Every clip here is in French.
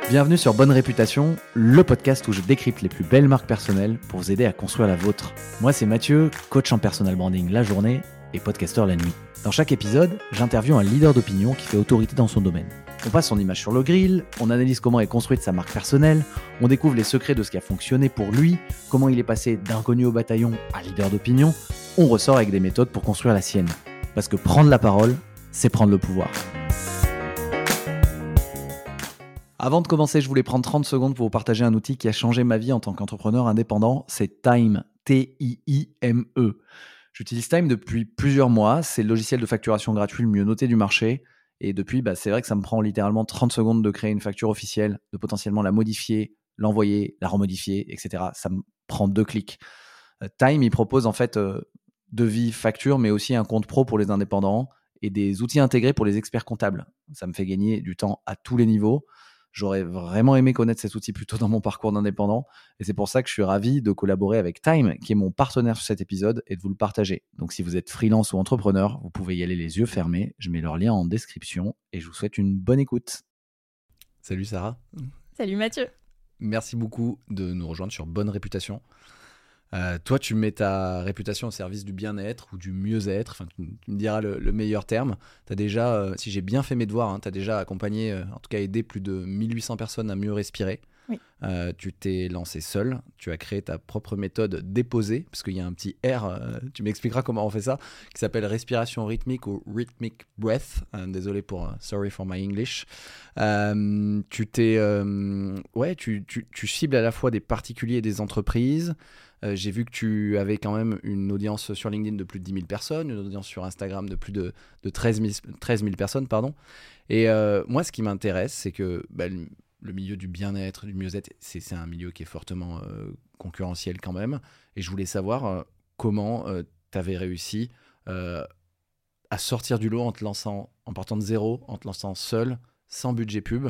Bienvenue sur Bonne Réputation, le podcast où je décrypte les plus belles marques personnelles pour vous aider à construire la vôtre. Moi, c'est Mathieu, coach en personal branding la journée et podcasteur la nuit. Dans chaque épisode, j'interviewe un leader d'opinion qui fait autorité dans son domaine. On passe son image sur le grill, on analyse comment est construite sa marque personnelle, on découvre les secrets de ce qui a fonctionné pour lui, comment il est passé d'inconnu au bataillon à leader d'opinion. On ressort avec des méthodes pour construire la sienne. Parce que prendre la parole, c'est prendre le pouvoir. Avant de commencer, je voulais prendre 30 secondes pour vous partager un outil qui a changé ma vie en tant qu'entrepreneur indépendant, c'est Time, T-I-I-M-E. J'utilise Time depuis plusieurs mois, c'est le logiciel de facturation gratuit le mieux noté du marché. Et depuis, c'est vrai que ça me prend littéralement 30 secondes de créer une facture officielle, de potentiellement la modifier, l'envoyer, la remodifier, etc. Ça me prend 2 clics. Time, il propose en fait devis, facture, mais aussi un compte pro pour les indépendants et des outils intégrés pour les experts comptables. Ça me fait gagner du temps à tous les niveaux. J'aurais vraiment aimé connaître cet outil plus tôt dans mon parcours d'indépendant et c'est pour ça que je suis ravi de collaborer avec Time, qui est mon partenaire sur cet épisode, et de vous le partager. Donc si vous êtes freelance ou entrepreneur, vous pouvez y aller les yeux fermés. Je mets leur lien en description et je vous souhaite une bonne écoute. Salut Sarah. Salut Mathieu. Merci beaucoup de nous rejoindre sur Bonne Réputation. Toi, tu mets ta réputation au service du bien-être ou du mieux-être. Enfin, tu me diras le meilleur terme. Tu as déjà, si j'ai bien fait mes devoirs, tu as déjà accompagné, en tout cas aidé plus de 1800 personnes à mieux respirer. Oui. Tu t'es lancé seul. Tu as créé ta propre méthode déposée, parce qu'il y a un petit R, tu m'expliqueras comment on fait ça, qui s'appelle respiration rythmique ou rhythmic breath. Désolé pour sorry for my English. Tu cibles à la fois des particuliers et des entreprises. J'ai vu que tu avais quand même une audience sur LinkedIn de plus de 10 000 personnes, une audience sur Instagram de plus de 13 000 personnes. Et moi, ce qui m'intéresse, c'est que le milieu du bien-être, du mieux-être, c'est un milieu qui est fortement concurrentiel quand même. Et je voulais savoir comment tu avais réussi à sortir du lot en partant de zéro, en te lançant seul, sans budget pub.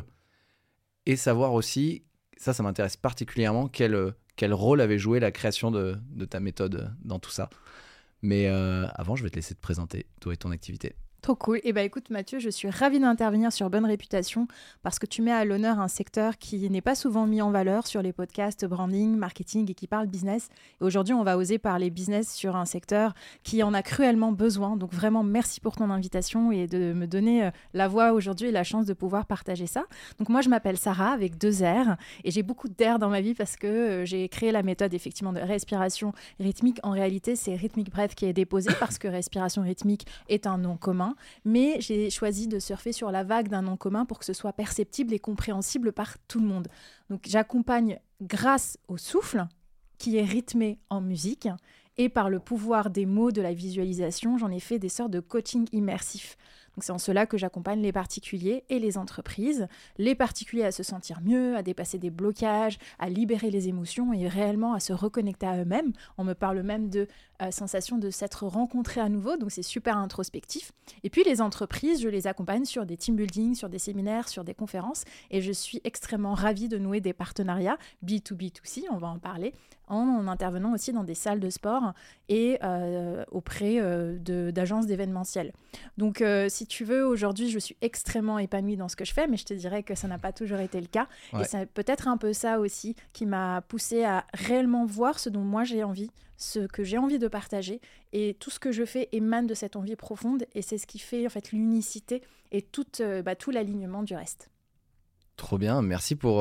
Et savoir aussi, ça m'intéresse particulièrement, quel rôle avait joué la création de ta méthode dans tout ça. Mais avant, je vais te laisser te présenter, toi et ton activité. Trop cool. Et écoute Mathieu, je suis ravie d'intervenir sur Bonne Réputation parce que tu mets à l'honneur un secteur qui n'est pas souvent mis en valeur sur les podcasts branding, marketing et qui parle business. Et aujourd'hui, on va oser parler business sur un secteur qui en a cruellement besoin. Donc vraiment, merci pour ton invitation et de me donner la voix aujourd'hui et la chance de pouvoir partager ça. Donc moi, je m'appelle Sarah avec 2 R et j'ai beaucoup d'air dans ma vie parce que j'ai créé la méthode effectivement de respiration rythmique. En réalité, c'est Rhythmic Breath qui est déposé parce que respiration rythmique est un nom commun. Mais j'ai choisi de surfer sur la vague d'un nom commun pour que ce soit perceptible et compréhensible par tout le monde. Donc j'accompagne grâce au souffle, qui est rythmé en musique, et par le pouvoir des mots, de la visualisation, j'en ai fait des sortes de coaching immersif. Donc c'est en cela que j'accompagne les particuliers et les entreprises. Les particuliers à se sentir mieux, à dépasser des blocages, à libérer les émotions et réellement à se reconnecter à eux-mêmes. On me parle même de sensation de s'être rencontrés à nouveau, donc c'est super introspectif. Et puis les entreprises, je les accompagne sur des team building, sur des séminaires, sur des conférences et je suis extrêmement ravie de nouer des partenariats B2B2C, on va en parler, en intervenant aussi dans des salles de sport et auprès d'agences d'événementiel. Donc si tu veux, aujourd'hui, je suis extrêmement épanouie dans ce que je fais, mais je te dirais que ça n'a pas toujours été le cas. Ouais. Et c'est peut-être un peu ça aussi qui m'a poussée à réellement voir ce dont moi j'ai envie, ce que j'ai envie de partager. Et tout ce que je fais émane de cette envie profonde et c'est ce qui fait en fait l'unicité et tout l'alignement du reste. Trop bien, merci pour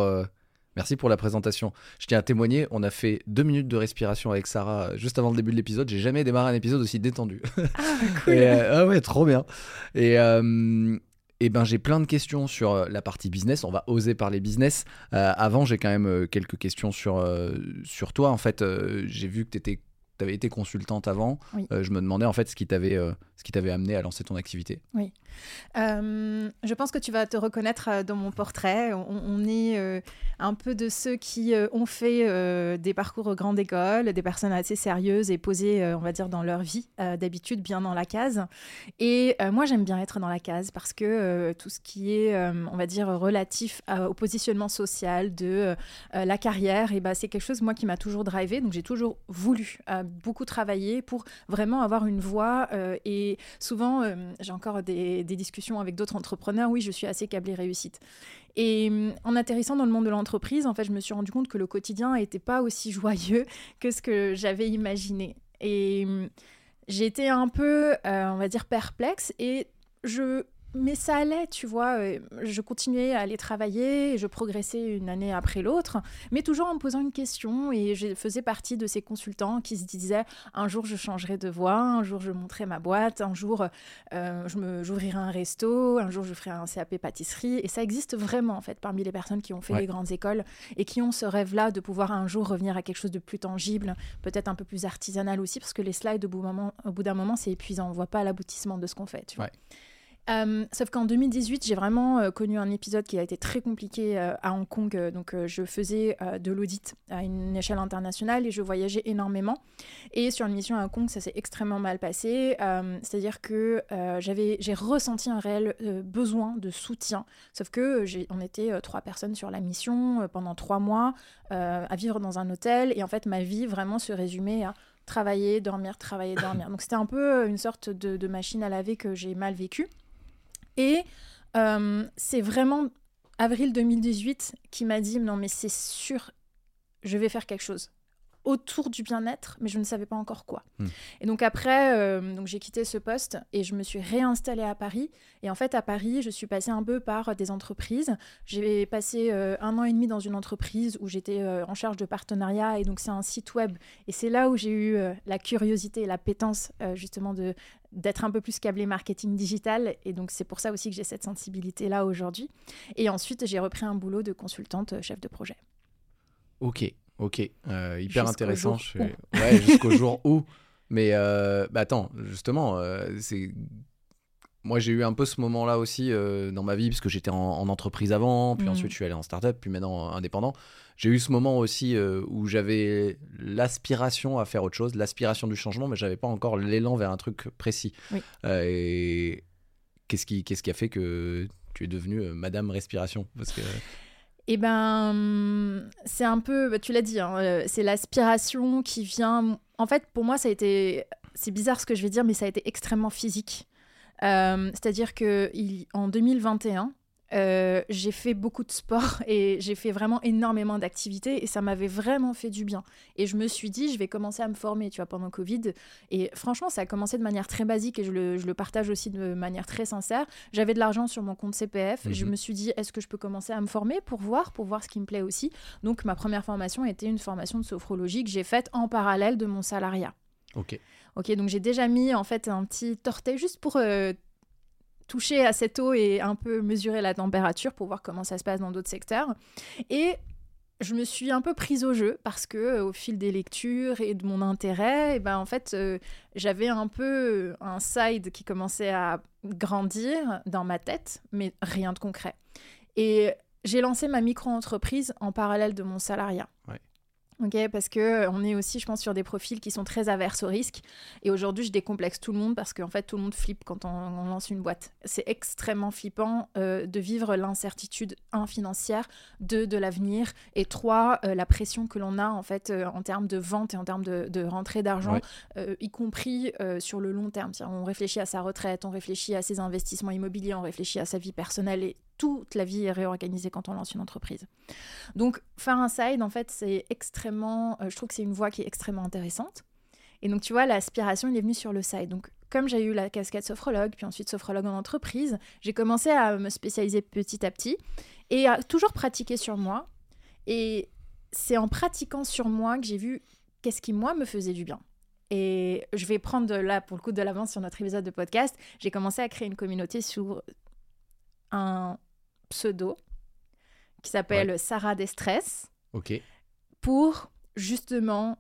la présentation. Je tiens à témoigner, on a fait 2 minutes de respiration avec Sarah juste avant le début de l'épisode. J'ai jamais démarré un épisode aussi détendu. Ah, cool. Ouais, trop bien. Et j'ai plein de questions sur la partie business. On va oser parler business. Avant, j'ai quand même quelques questions sur toi. En fait, j'ai vu que tu avais été consultante avant. Oui. Je me demandais en fait ce qui t'avait amené à lancer ton activité. Oui. Je pense que tu vas te reconnaître dans mon portrait. On est un peu de ceux qui ont fait des parcours grande école, des personnes assez sérieuses et posées, on va dire, dans leur vie, d'habitude bien dans la case. Et moi, j'aime bien être dans la case parce que tout ce qui est, on va dire, relatif au positionnement social de la carrière, c'est quelque chose, moi, qui m'a toujours drivé. Donc, j'ai toujours voulu beaucoup travaillé pour vraiment avoir une voix. Et souvent, j'ai encore des discussions avec d'autres entrepreneurs. Oui, je suis assez câblée réussite. Et en atterrissant dans le monde de l'entreprise, en fait, je me suis rendu compte que le quotidien n'était pas aussi joyeux que ce que j'avais imaginé. Et j'ai été un peu, on va dire, perplexe. Mais ça allait, tu vois. Je continuais à aller travailler, et je progressais une année après l'autre, mais toujours en me posant une question. Et je faisais partie de ces consultants qui se disaient un jour je changerai de voie, un jour je monterai ma boîte, un jour j'ouvrirai un resto, un jour je ferai un CAP pâtisserie. Et ça existe vraiment en fait parmi les personnes qui ont fait les grandes écoles et qui ont ce rêve-là de pouvoir un jour revenir à quelque chose de plus tangible, peut-être un peu plus artisanal aussi, parce que les slides au bout d'un moment c'est épuisant, on voit pas l'aboutissement de ce qu'on fait, tu vois. Sauf qu'en 2018, j'ai vraiment connu un épisode qui a été très compliqué à Hong Kong. Je faisais de l'audit à une échelle internationale et je voyageais énormément. Et sur une mission à Hong Kong, ça s'est extrêmement mal passé. C'est-à-dire que j'ai ressenti un réel besoin de soutien. Sauf que on était 3 personnes sur la mission pendant 3 mois à vivre dans un hôtel. Et en fait, ma vie vraiment se résumait à travailler, dormir. Donc c'était un peu une sorte de machine à laver que j'ai mal vécue. Et c'est vraiment avril 2018 qui m'a dit « Non, mais c'est sûr, je vais faire quelque chose autour du bien-être, mais je ne savais pas encore quoi. » Et donc après, j'ai quitté ce poste et je me suis réinstallée à Paris. Et en fait, à Paris, je suis passée un peu par des entreprises. J'ai passé 1 an et demi dans une entreprise où j'étais en charge de partenariat. Et donc, c'est un site web. Et c'est là où j'ai eu la curiosité et l'appétence justement d'être un peu plus câblée marketing digital. Et donc, c'est pour ça aussi que j'ai cette sensibilité-là aujourd'hui. Et ensuite, j'ai repris un boulot de consultante chef de projet. Ok, hyper intéressant. Jusqu'au jour où. Mais attends, justement, moi j'ai eu un peu ce moment-là aussi dans ma vie, parce que j'étais en entreprise avant, puis ensuite je suis allé en start-up, puis maintenant indépendant. J'ai eu ce moment aussi où j'avais l'aspiration à faire autre chose, l'aspiration du changement, mais j'avais pas encore l'élan vers un truc précis. Oui. Et qu'est-ce qui a fait que tu es devenue Madame Respiration? Parce que... Eh ben, c'est un peu, tu l'as dit, hein, c'est l'aspiration qui vient... En fait, pour moi, c'est bizarre ce que je vais dire, mais ça a été extrêmement physique. C'est-à-dire qu'en 2021, j'ai fait beaucoup de sport et j'ai fait vraiment énormément d'activités et ça m'avait vraiment fait du bien. Et je me suis dit, je vais commencer à me former, tu vois, pendant Covid. Et franchement, ça a commencé de manière très basique et je le partage aussi de manière très sincère. J'avais de l'argent sur mon compte CPF. Je me suis dit, est-ce que je peux commencer à me former pour voir ce qui me plaît aussi. Donc, ma première formation était une formation de sophrologie que j'ai faite en parallèle de mon salariat. Ok, donc j'ai déjà mis en fait un petit orteil juste pour... toucher à cette eau et un peu mesurer la température pour voir comment ça se passe dans d'autres secteurs. Et je me suis un peu prise au jeu parce que au fil des lectures et de mon intérêt, en fait, j'avais un peu un side qui commençait à grandir dans ma tête, mais rien de concret. Et j'ai lancé ma micro-entreprise en parallèle de mon salariat. Okay, parce qu'on est aussi, je pense, sur des profils qui sont très averses au risque. Et aujourd'hui, je décomplexe tout le monde parce qu'en fait, tout le monde flippe quand on lance une boîte. C'est extrêmement flippant de vivre l'incertitude, financière, de l'avenir, et 3, la pression que l'on a en fait en termes de vente et en termes de rentrée d'argent, y compris sur le long terme. On réfléchit à sa retraite, on réfléchit à ses investissements immobiliers, on réfléchit à sa vie personnelle et toute la vie est réorganisée quand on lance une entreprise. Donc, faire un side, en fait, c'est extrêmement... je trouve que c'est une voie qui est extrêmement intéressante. Et donc, tu vois, l'aspiration, il est venu sur le side. Donc, comme j'ai eu la casquette sophrologue, puis ensuite sophrologue en entreprise, j'ai commencé à me spécialiser petit à petit et à toujours pratiquer sur moi. Et c'est en pratiquant sur moi que j'ai vu qu'est-ce qui, moi, me faisait du bien. Et je vais prendre là, pour le coup, de l'avance sur notre épisode de podcast. J'ai commencé à créer une communauté sur un pseudo qui s'appelle Sarah Destress, pour justement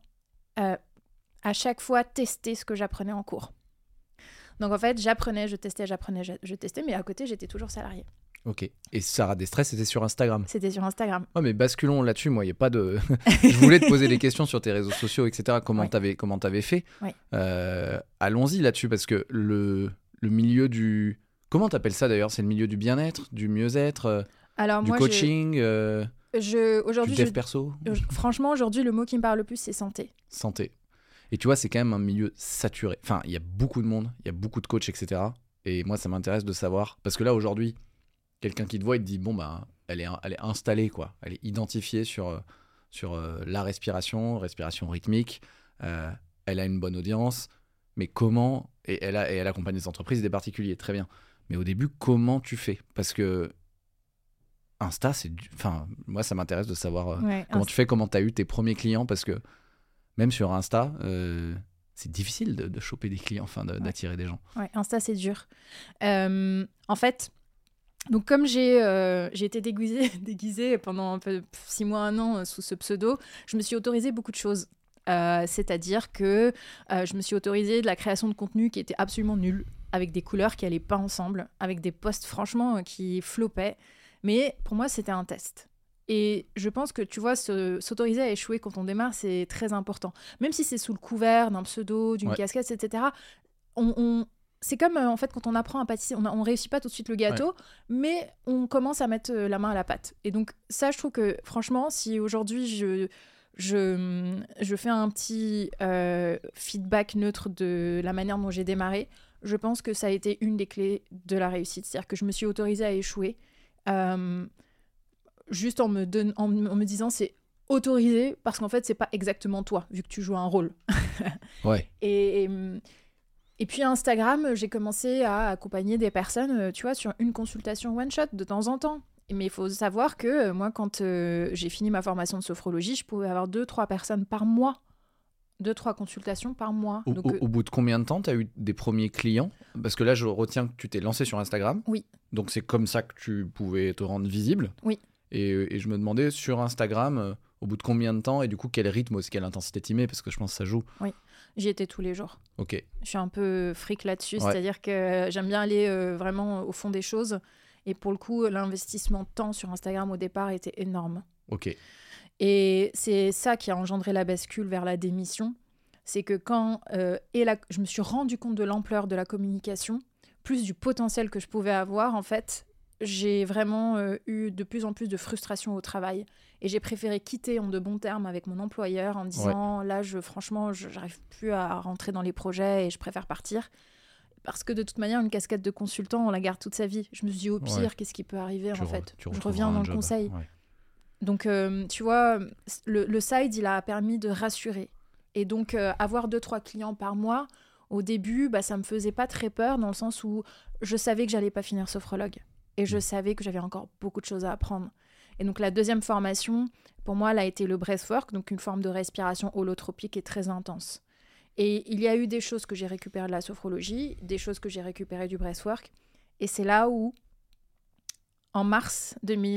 à chaque fois tester ce que j'apprenais en cours. Donc en fait, j'apprenais, je testais, mais à côté, j'étais toujours salariée. Ok. Et Sarah Destress, c'était sur Instagram? C'était sur Instagram. Oh, mais basculons là-dessus, moi, il n'y a pas de... Je voulais te poser des questions sur tes réseaux sociaux, etc. Comment t'avais fait. Allons-y là-dessus, parce que le milieu du... Comment t'appelles ça d'ailleurs? C'est le milieu du bien-être, du mieux-être, du coaching, du dev perso? Franchement, aujourd'hui, le mot qui me parle le plus, c'est santé. Santé. Et tu vois, c'est quand même un milieu saturé. Enfin, il y a beaucoup de monde, il y a beaucoup de coachs, etc. Et moi, ça m'intéresse de savoir. Parce que là, aujourd'hui, quelqu'un qui te voit, il te dit, bon, bah, elle est installée, quoi. Elle est identifiée sur la respiration rythmique. Elle a une bonne audience. Mais comment... Et elle accompagne des entreprises et des particuliers, très bien. Mais au début, comment tu fais ? Parce que Insta, enfin, moi, ça m'intéresse de savoir comment tu fais, comment tu as eu tes premiers clients. Parce que même sur Insta, c'est difficile de choper des clients, enfin, d'attirer des gens. Ouais, Insta, c'est dur. En fait... Donc comme j'ai été déguisée pendant un peu 6 mois, 1 an sous ce pseudo, je me suis autorisée beaucoup de choses. C'est-à-dire que je me suis autorisée de la création de contenu qui était absolument nul, avec des couleurs qui n'allaient pas ensemble, avec des posts franchement qui floppaient. Mais pour moi, c'était un test. Et je pense que, tu vois, s'autoriser à échouer quand on démarre, c'est très important. Même si c'est sous le couvert d'un pseudo, d'une casquette, etc., c'est comme en fait quand on apprend à pâtisser, on réussit pas tout de suite le gâteau, mais on commence à mettre la main à la pâte. Et donc ça, je trouve que franchement, si aujourd'hui je fais un petit feedback neutre de la manière dont j'ai démarré, je pense que ça a été une des clés de la réussite. C'est-à-dire que je me suis autorisée à échouer juste en me disant c'est autorisé parce qu'en fait c'est pas exactement toi vu que tu joues un rôle. Ouais. Et puis Instagram, j'ai commencé à accompagner des personnes, tu vois, sur une consultation one-shot de temps en temps. Mais il faut savoir que moi, quand j'ai fini ma formation de sophrologie, je pouvais avoir 2-3 personnes par mois. 2-3 consultations par mois. Au bout de combien de temps tu as eu des premiers clients ? Parce que là, je retiens que tu t'es lancé sur Instagram. Oui. Donc c'est comme ça que tu pouvais te rendre visible. Oui. Et je me demandais, sur Instagram, au bout de combien de temps ? Et du coup, quel rythme aussi, quelle intensité t'y mets ? Parce que je pense que ça joue. Oui. J'y étais tous les jours. Ok. Je suis un peu fric là-dessus, c'est-à-dire que j'aime bien aller vraiment au fond des choses. Et pour le coup, l'investissement de temps sur Instagram au départ était énorme. Ok. Et c'est ça qui a engendré la bascule vers la démission. C'est que quand je me suis rendu compte de l'ampleur de la communication, plus du potentiel que je pouvais avoir, en fait, j'ai vraiment eu de plus en plus de frustration au travail. Et j'ai préféré quitter en de bons termes avec mon employeur en disant là, franchement, j'arrive plus à rentrer dans les projets et je préfère partir. Parce que de toute manière, une casquette de consultant, on la garde toute sa vie. Je me suis dit, au pire, qu'est-ce qui peut arriver en fait ? Je reviens dans le conseil. Ouais. Donc, tu vois, le side, il a permis de rassurer. Et donc, avoir 2-3 clients par mois, au début, ça me faisait pas très peur dans le sens où je savais que j'allais pas finir sophrologue. Et je savais que j'avais encore beaucoup de choses à apprendre. Et donc, la deuxième formation, pour moi, elle a été le breathwork, donc une forme de respiration holotropique et très intense. Et il y a eu des choses que j'ai récupérées de la sophrologie, des choses que j'ai récupérées du breathwork. Et c'est là où, en mars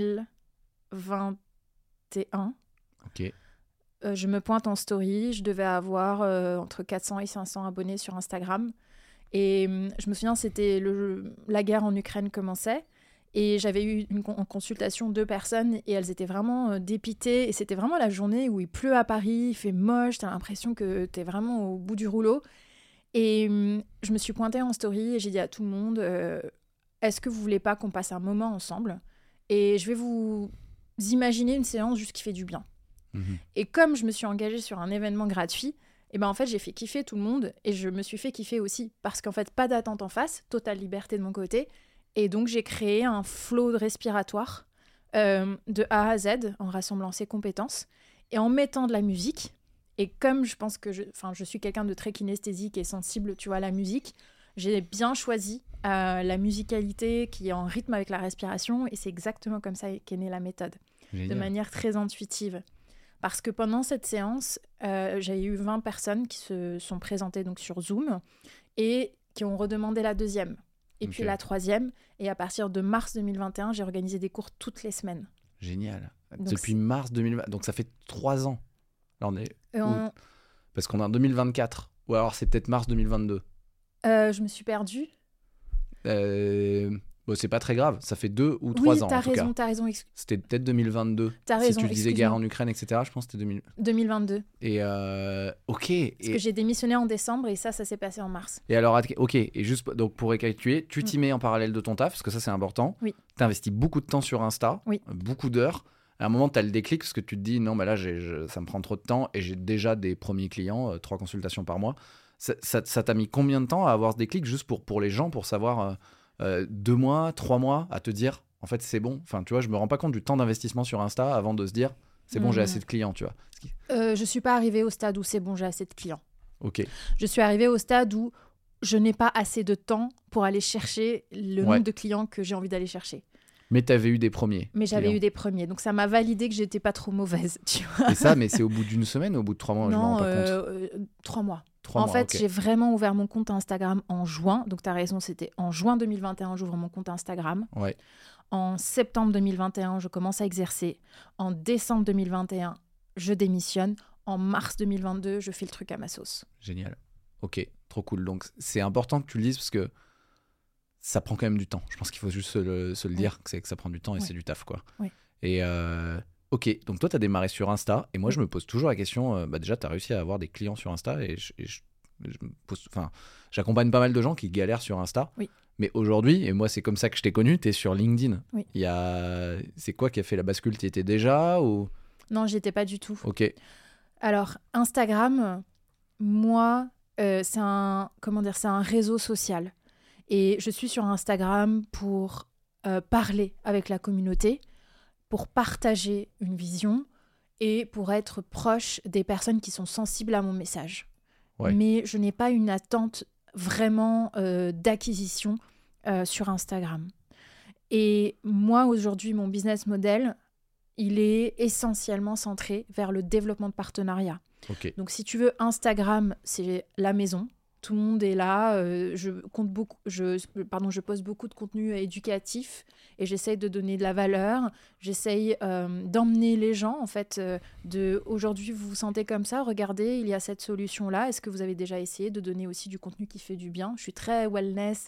2021, je me pointe en story. Je devais avoir entre 400 et 500 abonnés sur Instagram. Et je me souviens, c'était la guerre en Ukraine commençait. Et j'avais eu en consultation 2 personnes et elles étaient vraiment dépitées. Et c'était vraiment la journée où il pleut à Paris, il fait moche, t'as l'impression que t'es vraiment au bout du rouleau. Et je me suis pointée en story et j'ai dit à tout le monde est-ce que vous voulez pas qu'on passe un moment ensemble ? Et je vais vous imaginer une séance juste qui fait du bien. Et comme je me suis engagée sur un événement gratuit, et en fait, j'ai fait kiffer tout le monde et je me suis fait kiffer aussi. Parce qu'en fait, pas d'attente en face, totale liberté de mon côté. Et donc, j'ai créé un flow respiratoire de A à Z en rassemblant ses compétences et en mettant de la musique. Et comme je pense que je suis quelqu'un de très kinesthésique et sensible, tu vois, à la musique, j'ai bien choisi la musicalité qui est en rythme avec la respiration. Et c'est exactement comme ça qu'est née la méthode. Génial. De manière très intuitive. Parce que pendant cette séance, j'ai eu 20 personnes qui se sont présentées donc, sur Zoom et qui ont redemandé la deuxième. Et puis la troisième. Et à partir de mars 2021, j'ai organisé des cours toutes les semaines. Génial. Donc, depuis mars 2020. Donc ça fait 3 ans. Là, on est parce qu'on est en 2024. Ou alors c'est peut-être mars 2022. Je me suis perdue. Bon, c'est pas très grave. Ça fait 2 ou 3 ans en tout cas. Oui, t'as raison. C'était peut-être 2022. T'as raison, si tu disais guerre en Ukraine, etc., je pense que c'était 2022. Et ok. Parce que j'ai démissionné en décembre et ça s'est passé en mars. Et alors, ok. Et juste donc pour récapituler, tu t'y mets en parallèle de ton taf, parce que ça c'est important. Oui. T'investis beaucoup de temps sur Insta, beaucoup d'heures. À un moment, tu as le déclic parce que tu te dis non, bah là, ça me prend trop de temps et j'ai déjà des premiers clients, 3 consultations par mois. Ça t'a mis combien de temps à avoir ce déclic juste pour les gens, pour savoir 2 mois, 3 mois à te dire en fait c'est bon. Enfin, tu vois, je me rends pas compte du temps d'investissement sur Insta avant de se dire c'est bon, j'ai assez de clients, tu vois. Je suis pas arrivée au stade où c'est bon, j'ai assez de clients. Ok. Je suis arrivée au stade où je n'ai pas assez de temps pour aller chercher le nombre de clients que j'ai envie d'aller chercher. Mais tu avais eu des premiers. Mais j'avais eu des premiers. Donc, ça m'a validé que j'étais pas trop mauvaise. Tu vois. Et ça, mais c'est au bout d'une semaine ou au bout de 3 mois? Non, je me rends pas compte. 3 mois. 3 mois, fait, okay. J'ai vraiment ouvert mon compte Instagram en juin. Donc, tu as raison, c'était en juin 2021, j'ouvre mon compte Instagram. Ouais. En septembre 2021, je commence à exercer. En décembre 2021, je démissionne. En mars 2022, je fais le truc à ma sauce. Génial. Ok, trop cool. Donc, c'est important que tu le dises parce que ça prend quand même du temps. Je pense qu'il faut juste se le dire, que ça prend du temps et c'est du taf, quoi. Oui. Et ok, donc toi, tu as démarré sur Insta. Et moi, je me pose toujours la question, déjà, tu as réussi à avoir des clients sur Insta. Et j'accompagne pas mal de gens qui galèrent sur Insta. Oui. Mais aujourd'hui, et moi, c'est comme ça que je t'ai connu, tu es sur LinkedIn. Oui. C'est quoi qui a fait la bascule? Tu étais déjà ou... Non, j'y étais pas du tout. Ok. Alors, Instagram, moi, c'est un réseau social. Et je suis sur Instagram pour parler avec la communauté, pour partager une vision et pour être proche des personnes qui sont sensibles à mon message. Ouais. Mais je n'ai pas une attente vraiment d'acquisition sur Instagram. Et moi, aujourd'hui, mon business model, il est essentiellement centré vers le développement de partenariats. Okay. Donc, si tu veux, Instagram, c'est la maison. Tout le monde est là. Je poste beaucoup de contenu éducatif et j'essaye de donner de la valeur. J'essaye d'emmener les gens, en fait, aujourd'hui, vous vous sentez comme ça, regardez, il y a cette solution-là. Est-ce que vous avez déjà essayé de donner aussi du contenu qui fait du bien? Je suis très wellness,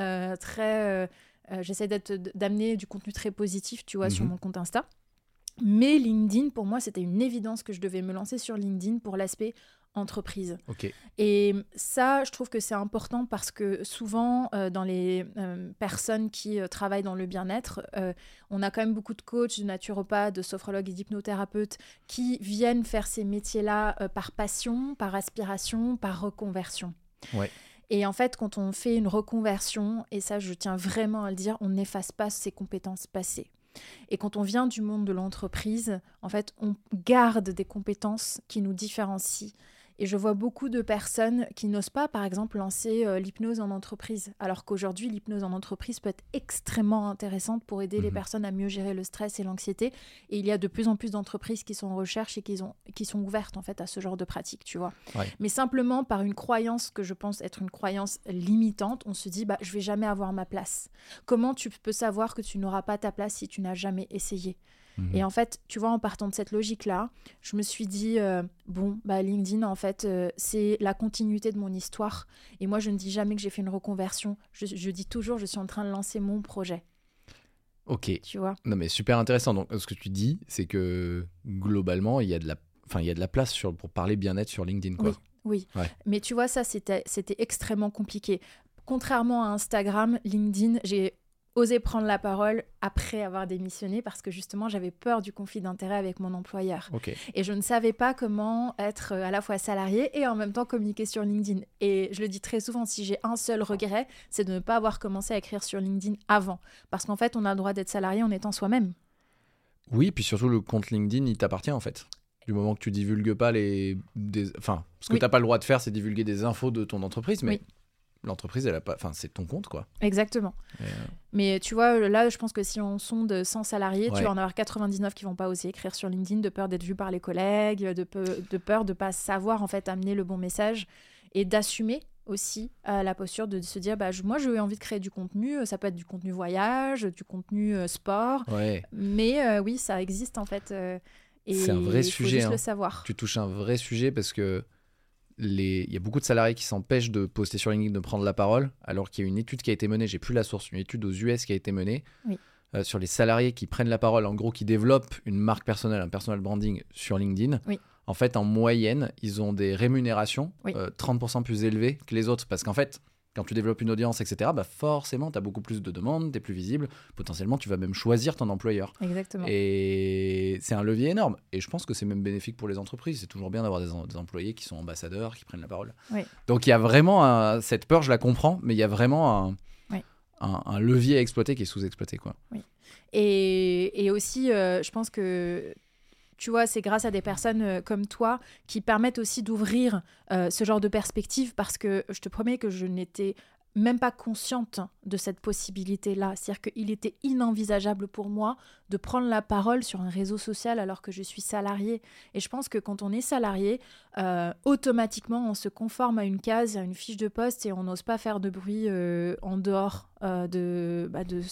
j'essaie d'amener du contenu très positif, tu vois, sur mon compte Insta. Mais LinkedIn, pour moi, c'était une évidence que je devais me lancer sur LinkedIn pour l'aspect entreprise. Okay. Et ça, je trouve que c'est important parce que souvent, dans les personnes qui travaillent dans le bien-être, on a quand même beaucoup de coachs, de naturopathes, de sophrologues et d'hypnothérapeutes qui viennent faire ces métiers-là par passion, par aspiration, par reconversion. Ouais. Et en fait, quand on fait une reconversion, et ça, je tiens vraiment à le dire, on n'efface pas ses compétences passées. Et quand on vient du monde de l'entreprise, en fait, on garde des compétences qui nous différencient. Et je vois beaucoup de personnes qui n'osent pas, par exemple, lancer l'hypnose en entreprise. Alors qu'aujourd'hui, l'hypnose en entreprise peut être extrêmement intéressante pour aider les personnes à mieux gérer le stress et l'anxiété. Et il y a de plus en plus d'entreprises qui sont en recherche et qui sont ouvertes en fait, à ce genre de pratique, tu vois. Ouais. Mais simplement par une croyance que je pense être une croyance limitante, on se dit je ne vais jamais avoir ma place. Comment tu peux savoir que tu n'auras pas ta place si tu n'as jamais essayé ? Et en fait, tu vois, en partant de cette logique-là, je me suis dit, LinkedIn, en fait, c'est la continuité de mon histoire. Et moi, je ne dis jamais que j'ai fait une reconversion. Je dis toujours, je suis en train de lancer mon projet. Ok. Tu vois ? Non, mais super intéressant. Donc, ce que tu dis, c'est que globalement, il y a de la place pour parler bien-être sur LinkedIn, quoi. Oui. Ouais. Mais tu vois, ça, c'était extrêmement compliqué. Contrairement à Instagram, LinkedIn, j'ai osé prendre la parole après avoir démissionné parce que justement j'avais peur du conflit d'intérêts avec mon employeur. Okay. Et je ne savais pas comment être à la fois salarié et en même temps communiquer sur LinkedIn. Et je le dis très souvent, si j'ai un seul regret, c'est de ne pas avoir commencé à écrire sur LinkedIn avant. Parce qu'en fait, on a le droit d'être salarié en étant soi-même. Oui, puis surtout le compte LinkedIn, il t'appartient en fait. Du moment que tu divulgues pas ce que tu n'as pas le droit de faire, c'est divulguer des infos de ton entreprise, mais l'entreprise, elle a pas, c'est ton compte, quoi. Exactement. Mais tu vois, là, je pense que si on sonde 100 salariés, tu vas en avoir 99 qui vont pas oser écrire sur LinkedIn de peur d'être vu par les collègues, de peur de pas savoir en fait amener le bon message et d'assumer aussi la posture de se dire moi j'ai envie de créer du contenu, ça peut être du contenu voyage, du contenu sport, mais oui, ça existe en fait. Et c'est un vrai sujet, faut juste le savoir. Tu touches un vrai sujet parce que il y a beaucoup de salariés qui s'empêchent de poster sur LinkedIn, de prendre la parole, alors qu'il y a une étude qui a été menée, j'ai plus la source, une étude aux US qui a été menée sur les salariés qui prennent la parole, en gros qui développent une marque personnelle, un personal branding sur LinkedIn. En fait, en moyenne, ils ont des rémunérations 30% plus élevées que les autres, parce qu'en fait, Quand tu développes une audience, etc., bah forcément, tu as beaucoup plus de demandes, tu es plus visible. Potentiellement, tu vas même choisir ton employeur. Exactement. Et c'est un levier énorme. Et je pense que c'est même bénéfique pour les entreprises. C'est toujours bien d'avoir des employés qui sont ambassadeurs, qui prennent la parole. Oui. Donc, il y a vraiment cette peur, je la comprends, mais il y a vraiment un levier à exploiter qui est sous-exploité, quoi. Oui. Et aussi, je pense que tu vois, c'est grâce à des personnes comme toi qui permettent aussi d'ouvrir ce genre de perspective, parce que je te promets que je n'étais même pas consciente de cette possibilité-là. C'est-à-dire qu'il était inenvisageable pour moi de prendre la parole sur un réseau social alors que je suis salariée. Et je pense que quand on est salarié, automatiquement, on se conforme à une case, à une fiche de poste, et on n'ose pas faire de bruit en dehors de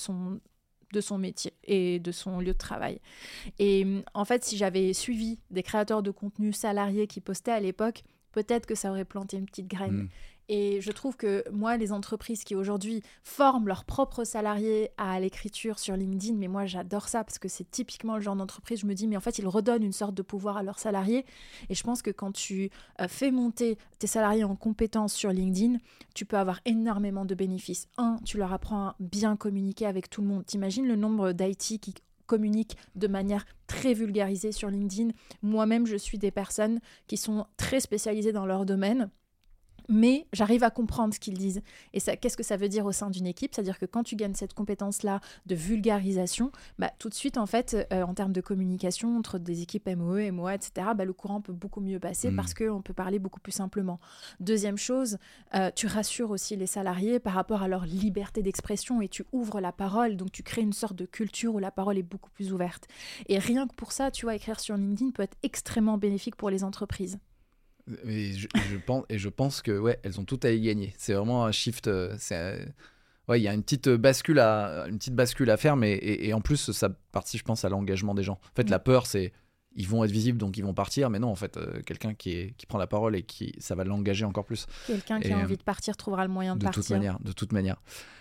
son métier et de son lieu de travail. Et en fait, si j'avais suivi des créateurs de contenu salariés qui postaient à l'époque, peut-être que ça aurait planté une petite graine. Et je trouve que moi, les entreprises qui aujourd'hui forment leurs propres salariés à l'écriture sur LinkedIn, mais moi j'adore ça parce que c'est typiquement le genre d'entreprise, je me dis, mais en fait ils redonnent une sorte de pouvoir à leurs salariés. Et je pense que quand tu fais monter tes salariés en compétences sur LinkedIn, tu peux avoir énormément de bénéfices. Tu leur apprends à bien communiquer avec tout le monde. T'imagines le nombre d'IT qui communiquent de manière très vulgarisée sur LinkedIn. Moi-même, je suis des personnes qui sont très spécialisées dans leur domaine, mais j'arrive à comprendre ce qu'ils disent. Et ça, qu'est-ce que ça veut dire au sein d'une équipe ? C'est-à-dire que quand tu gagnes cette compétence-là de vulgarisation, tout de suite, en fait, en termes de communication entre des équipes MOE, MOA, etc., le courant peut beaucoup mieux passer parce qu'on peut parler beaucoup plus simplement. Deuxième chose, tu rassures aussi les salariés par rapport à leur liberté d'expression et tu ouvres la parole, donc tu crées une sorte de culture où la parole est beaucoup plus ouverte. Et rien que pour ça, tu vois, écrire sur LinkedIn peut être extrêmement bénéfique pour les entreprises. Et je pense que ouais, elles ont tout à y gagner. C'est vraiment un shift. Ouais, il y a une petite bascule à faire, mais et en plus ça participe, je pense, à l'engagement des gens. En fait, la peur, c'est ils vont être visibles, donc ils vont partir, mais non, en fait, quelqu'un qui prend la parole et ça va l'engager encore plus. Quelqu'un qui a envie de partir trouvera le moyen de partir. De toute manière.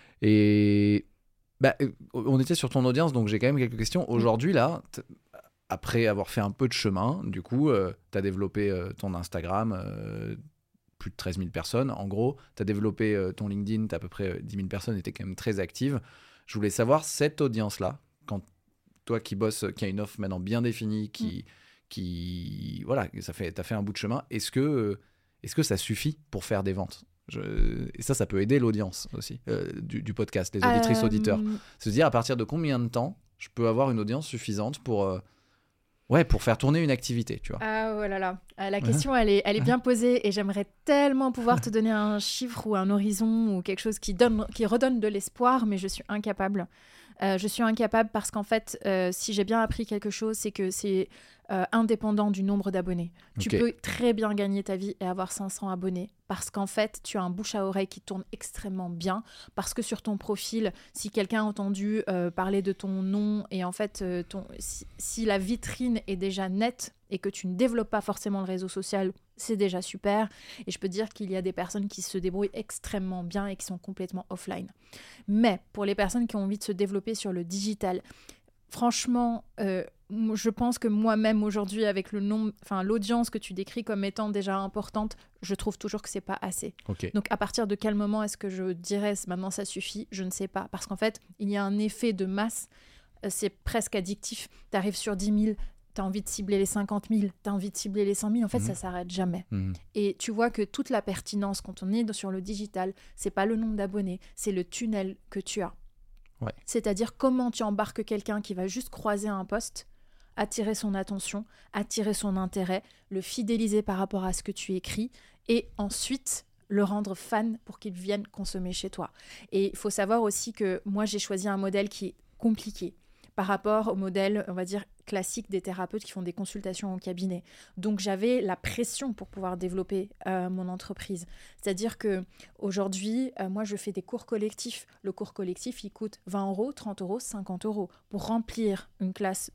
Et on était sur ton audience, donc j'ai quand même quelques questions. Aujourd'hui, là. Après avoir fait un peu de chemin, du coup, tu as développé ton Instagram, plus de 13 000 personnes. En gros, tu as développé ton LinkedIn, tu as à peu près 10 000 personnes et tu es quand même très active. Je voulais savoir, cette audience-là, quand toi qui bosses, qui a une offre maintenant bien définie, qui voilà, tu as fait un bout de chemin, est-ce que ça suffit pour faire des ventes ? Et ça peut aider l'audience aussi, du podcast, les auditrices, auditeurs. Se dire à partir de combien de temps je peux avoir une audience suffisante pour faire tourner une activité, tu vois. Ah, oh là là. La question, elle est bien posée et j'aimerais tellement pouvoir te donner un chiffre ou un horizon ou quelque chose qui redonne de l'espoir, mais je suis incapable. Je suis incapable parce qu'en fait, si j'ai bien appris quelque chose, c'est que c'est indépendant du nombre d'abonnés. Tu peux très bien gagner ta vie et avoir 500 abonnés parce qu'en fait, tu as un bouche à oreille qui tourne extrêmement bien, parce que sur ton profil, si quelqu'un a entendu parler de ton nom et en fait, si la vitrine est déjà nette et que tu ne développes pas forcément le réseau social, c'est déjà super. Et je peux dire qu'il y a des personnes qui se débrouillent extrêmement bien et qui sont complètement offline. Mais pour les personnes qui ont envie de se développer sur le digital, franchement, je pense que moi-même aujourd'hui, avec l'audience que tu décris comme étant déjà importante, je trouve toujours que c'est pas assez. Donc à partir de quel moment est-ce que je dirais maintenant ça suffit ? Je ne sais pas. Parce qu'en fait, il y a un effet de masse, c'est presque addictif. Tu arrives sur 10 000, tu as envie de cibler les 50 000, tu as envie de cibler les 100 000, en fait, ça s'arrête jamais. Et tu vois que toute la pertinence, quand on est sur le digital, c'est pas le nombre d'abonnés, c'est le tunnel que tu as. Ouais. C'est-à-dire comment tu embarques quelqu'un qui va juste croiser un post, attirer son attention, attirer son intérêt, le fidéliser par rapport à ce que tu écris, et ensuite le rendre fan pour qu'il vienne consommer chez toi. Et il faut savoir aussi que moi, j'ai choisi un modèle qui est compliqué par rapport au modèle, on va dire, classique des thérapeutes qui font des consultations en cabinet. Donc, j'avais la pression pour pouvoir développer mon entreprise. C'est-à-dire qu'aujourd'hui, moi, je fais des cours collectifs. Le cours collectif, il coûte 20 €, 30 €, 50 €. Pour remplir une classe,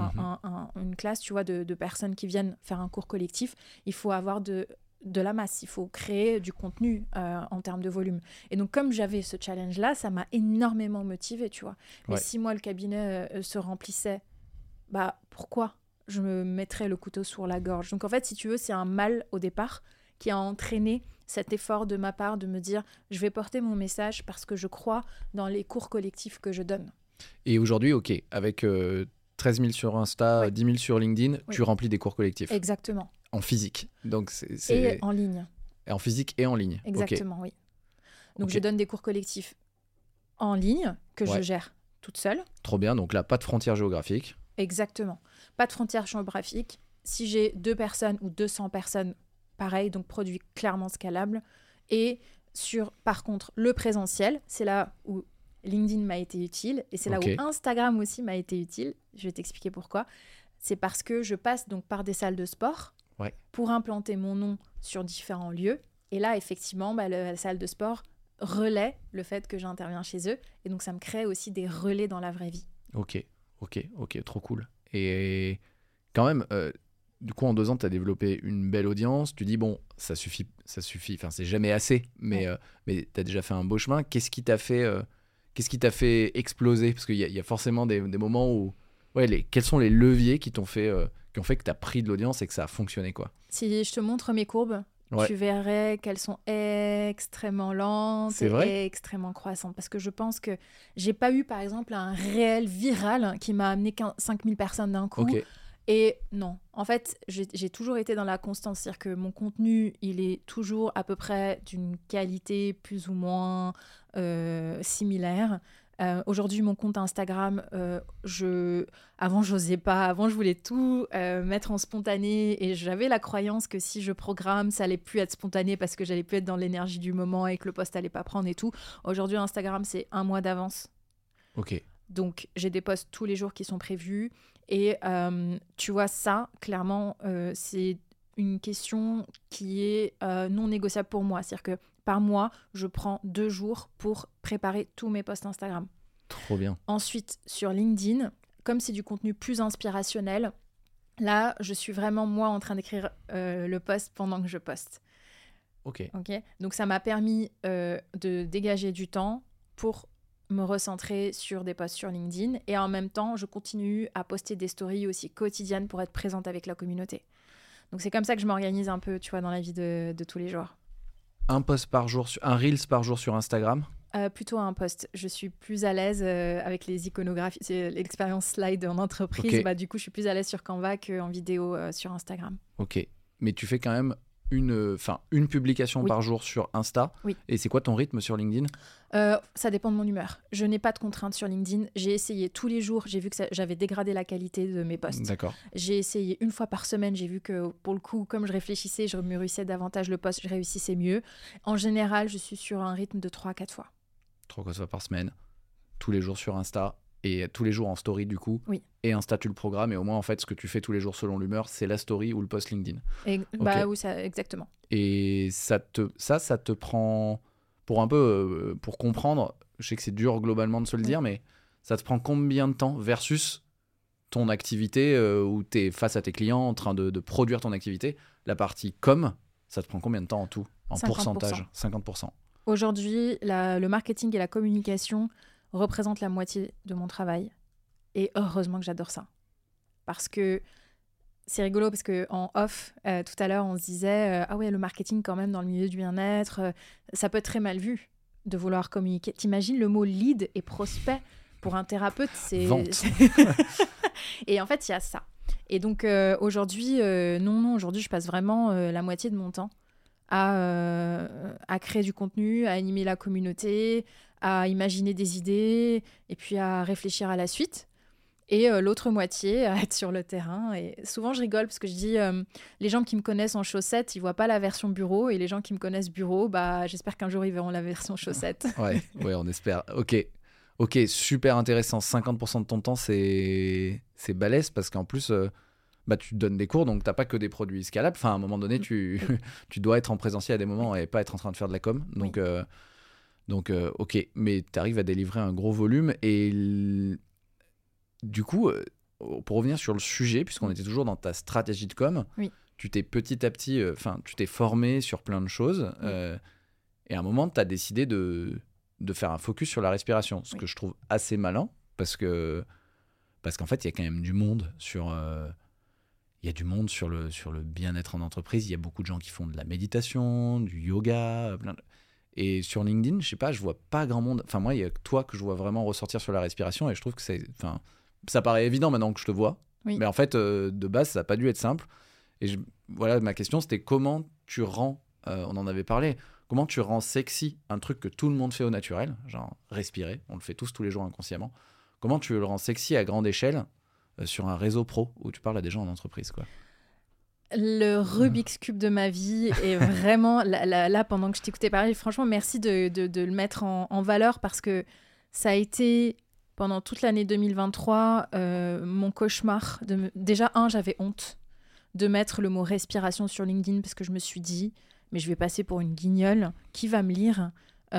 une classe, tu vois, de personnes qui viennent faire un cours collectif, il faut avoir de la masse, il faut créer du contenu en termes de volume. Et donc, comme j'avais ce challenge-là, ça m'a énormément motivée, tu vois. Mais si moi, le cabinet se remplissait, pourquoi je me mettrais le couteau sur la gorge ? Donc, en fait, si tu veux, c'est un mal au départ qui a entraîné cet effort de ma part de me dire je vais porter mon message parce que je crois dans les cours collectifs que je donne. Et aujourd'hui, ok, avec 13 000 sur Insta, Ouais. 10 000 sur LinkedIn, Oui. tu remplis des cours collectifs Exactement. en physique. Donc Et en ligne. Et en physique et en ligne. Exactement, oui. Donc Ok. je donne des cours collectifs en ligne que je Ouais. gère toute seule. Trop bien. Donc là, pas de frontières géographiques. Exactement. Pas de frontières géographiques. Si j'ai 2 personnes ou 200 personnes, pareil, donc produit clairement scalable. Et par contre, le présentiel, c'est là où LinkedIn m'a été utile et c'est là Ok. où Instagram aussi m'a été utile. Je vais t'expliquer pourquoi. C'est parce que je passe donc par des salles de sport Ouais. pour implanter mon nom sur différents lieux. Et là, effectivement, la salle de sport relaie le fait que j'interviens chez eux. Et donc, ça me crée aussi des relais dans la vraie vie. Ok, trop cool. Et quand même, du coup, en 2 ans, tu as développé une belle audience. Tu dis, bon, ça suffit. Enfin, c'est jamais assez, mais tu as déjà fait un beau chemin. Qu'est-ce qui t'a fait exploser? Parce qu'il y a forcément des moments où... Ouais, quels sont les leviers qui ont fait que tu as pris de l'audience et que ça a fonctionné, quoi? Si je te montre mes courbes, Ouais. tu verrais qu'elles sont extrêmement lentes C'est vrai et extrêmement croissantes. Parce que je pense que j'ai pas eu, par exemple, un réel viral qui m'a amené 5000 personnes d'un coup. Ok, Et non, en fait, j'ai toujours été dans la constance. C'est-à-dire que mon contenu, il est toujours à peu près d'une qualité plus ou moins similaire. Aujourd'hui, mon compte Instagram, avant, j'osais pas. Avant, je voulais tout mettre en spontané. Et j'avais la croyance que si je programme, ça allait plus être spontané parce que j'allais plus être dans l'énergie du moment et que le post allait pas prendre et tout. Aujourd'hui, Instagram, c'est 1 mois d'avance. ok. Donc, j'ai des posts tous les jours qui sont prévus. Et tu vois, ça, clairement, c'est une question qui est non négociable pour moi. C'est-à-dire que par mois, je prends 2 jours pour préparer tous mes posts Instagram. Trop bien. Ensuite, sur LinkedIn, comme c'est du contenu plus inspirationnel, là, je suis vraiment, moi, en train d'écrire le post pendant que je poste. Ok. Donc, ça m'a permis de dégager du temps pour me recentrer sur des posts sur LinkedIn. Et en même temps, je continue à poster des stories aussi quotidiennes pour être présente avec la communauté. Donc, c'est comme ça que je m'organise un peu, tu vois, dans la vie de tous les jours. Un post par jour, un Reels par jour sur Instagram? Plutôt un post. Je suis plus à l'aise avec les iconographies, c'est l'expérience slide en entreprise. Ok. Du coup, je suis plus à l'aise sur Canva qu'en vidéo sur Instagram. Ok. Mais tu fais quand même une publication Oui. par jour sur Insta. Oui. Et c'est quoi ton rythme sur LinkedIn? Ça dépend de mon humeur. Je n'ai pas de contraintes sur LinkedIn. J'ai essayé tous les jours. J'ai vu que j'avais dégradé la qualité de mes posts. D'accord. J'ai essayé 1 fois par semaine. J'ai vu que pour le coup, comme je réfléchissais, je mûrissais davantage le post, je réussissais mieux. En général, je suis sur un rythme de 3 à 4 fois. 3 fois par semaine, tous les jours sur Insta et tous les jours en story du coup. Oui. Et Insta, tu le programmes et au moins en fait ce que tu fais tous les jours selon l'humeur, c'est la story ou le post LinkedIn. Et, Ok. oui, ça, exactement. Et ça te prend pour un peu pour comprendre. Je sais que c'est dur globalement de se le dire, mais ça te prend combien de temps versus ton activité où tu es face à tes clients en train de produire ton activité? La partie com, ça te prend combien de temps en tout? En 50%. pourcentage? 50%. Aujourd'hui, le marketing et la communication représentent la moitié de mon travail. Et heureusement que j'adore ça. Parce que c'est rigolo, parce qu'en off, tout à l'heure, on se disait ah ouais, le marketing quand même dans le milieu du bien-être, ça peut être très mal vu de vouloir communiquer. T'imagines le mot lead et prospect pour un thérapeute, c'est... Vente. Et en fait, il y a ça. Et donc aujourd'hui, aujourd'hui, je passe vraiment la moitié de mon temps à créer du contenu, à animer la communauté, à imaginer des idées et puis à réfléchir à la suite. Et l'autre moitié à être sur le terrain. Et souvent, je rigole parce que je dis les gens qui me connaissent en chaussettes, ils voient pas la version bureau. Et les gens qui me connaissent bureau, j'espère qu'un jour, ils verront la version chaussettes. Ouais, on espère. Ok, super intéressant. 50% de ton temps, c'est balèze parce qu'en plus... tu donnes des cours, donc t'as pas que des produits scalables. Enfin, à un moment donné, tu dois être en présentiel à des moments et pas être en train de faire de la com. Donc, ok, mais tu arrives à délivrer un gros volume. Et du coup, pour revenir sur le sujet, puisqu'on était toujours dans ta stratégie de com, tu t'es petit à petit, tu t'es formé sur plein de choses. Et à un moment, tu as décidé de faire un focus sur la respiration, ce que je trouve assez malin, parce qu'en fait, il y a quand même du monde sur... il y a du monde sur le bien-être en entreprise. Il y a beaucoup de gens qui font de la méditation, du yoga, Et sur LinkedIn, je sais pas, je vois pas grand monde. Enfin, moi, il y a que toi que je vois vraiment ressortir sur la respiration et je trouve que ça paraît évident maintenant que je te vois. Oui. Mais en fait, de base, ça n'a pas dû être simple. Et voilà, ma question, c'était comment tu rends, on en avait parlé, comment tu rends sexy un truc que tout le monde fait au naturel, genre respirer, on le fait tous les jours inconsciemment. Comment tu le rends sexy à grande échelle sur un réseau pro où tu parles à des gens en entreprise, quoi. Le Rubik's Cube de ma vie est vraiment là, pendant que je t'écoutais parler, franchement merci de le mettre en valeur parce que ça a été pendant toute l'année 2023 mon cauchemar. Déjà, j'avais honte de mettre le mot respiration sur LinkedIn parce que je me suis dit mais je vais passer pour une guignole, qui va me lire,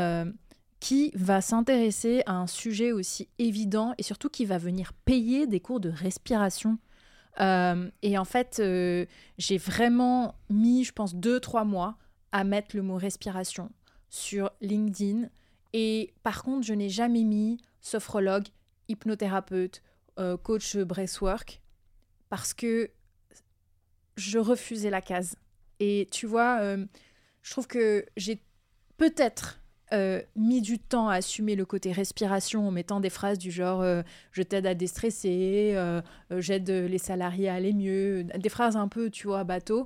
qui va s'intéresser à un sujet aussi évident et surtout qui va venir payer des cours de respiration. Et en fait, j'ai vraiment mis, je pense, 2-3 mois à mettre le mot respiration sur LinkedIn. Et par contre, je n'ai jamais mis sophrologue, hypnothérapeute, coach breathwork, parce que je refusais la case. Et tu vois, je trouve que j'ai peut-être mis du temps à assumer le côté respiration en mettant des phrases du genre je t'aide à déstresser, j'aide les salariés à aller mieux, des phrases un peu, tu vois, bateau.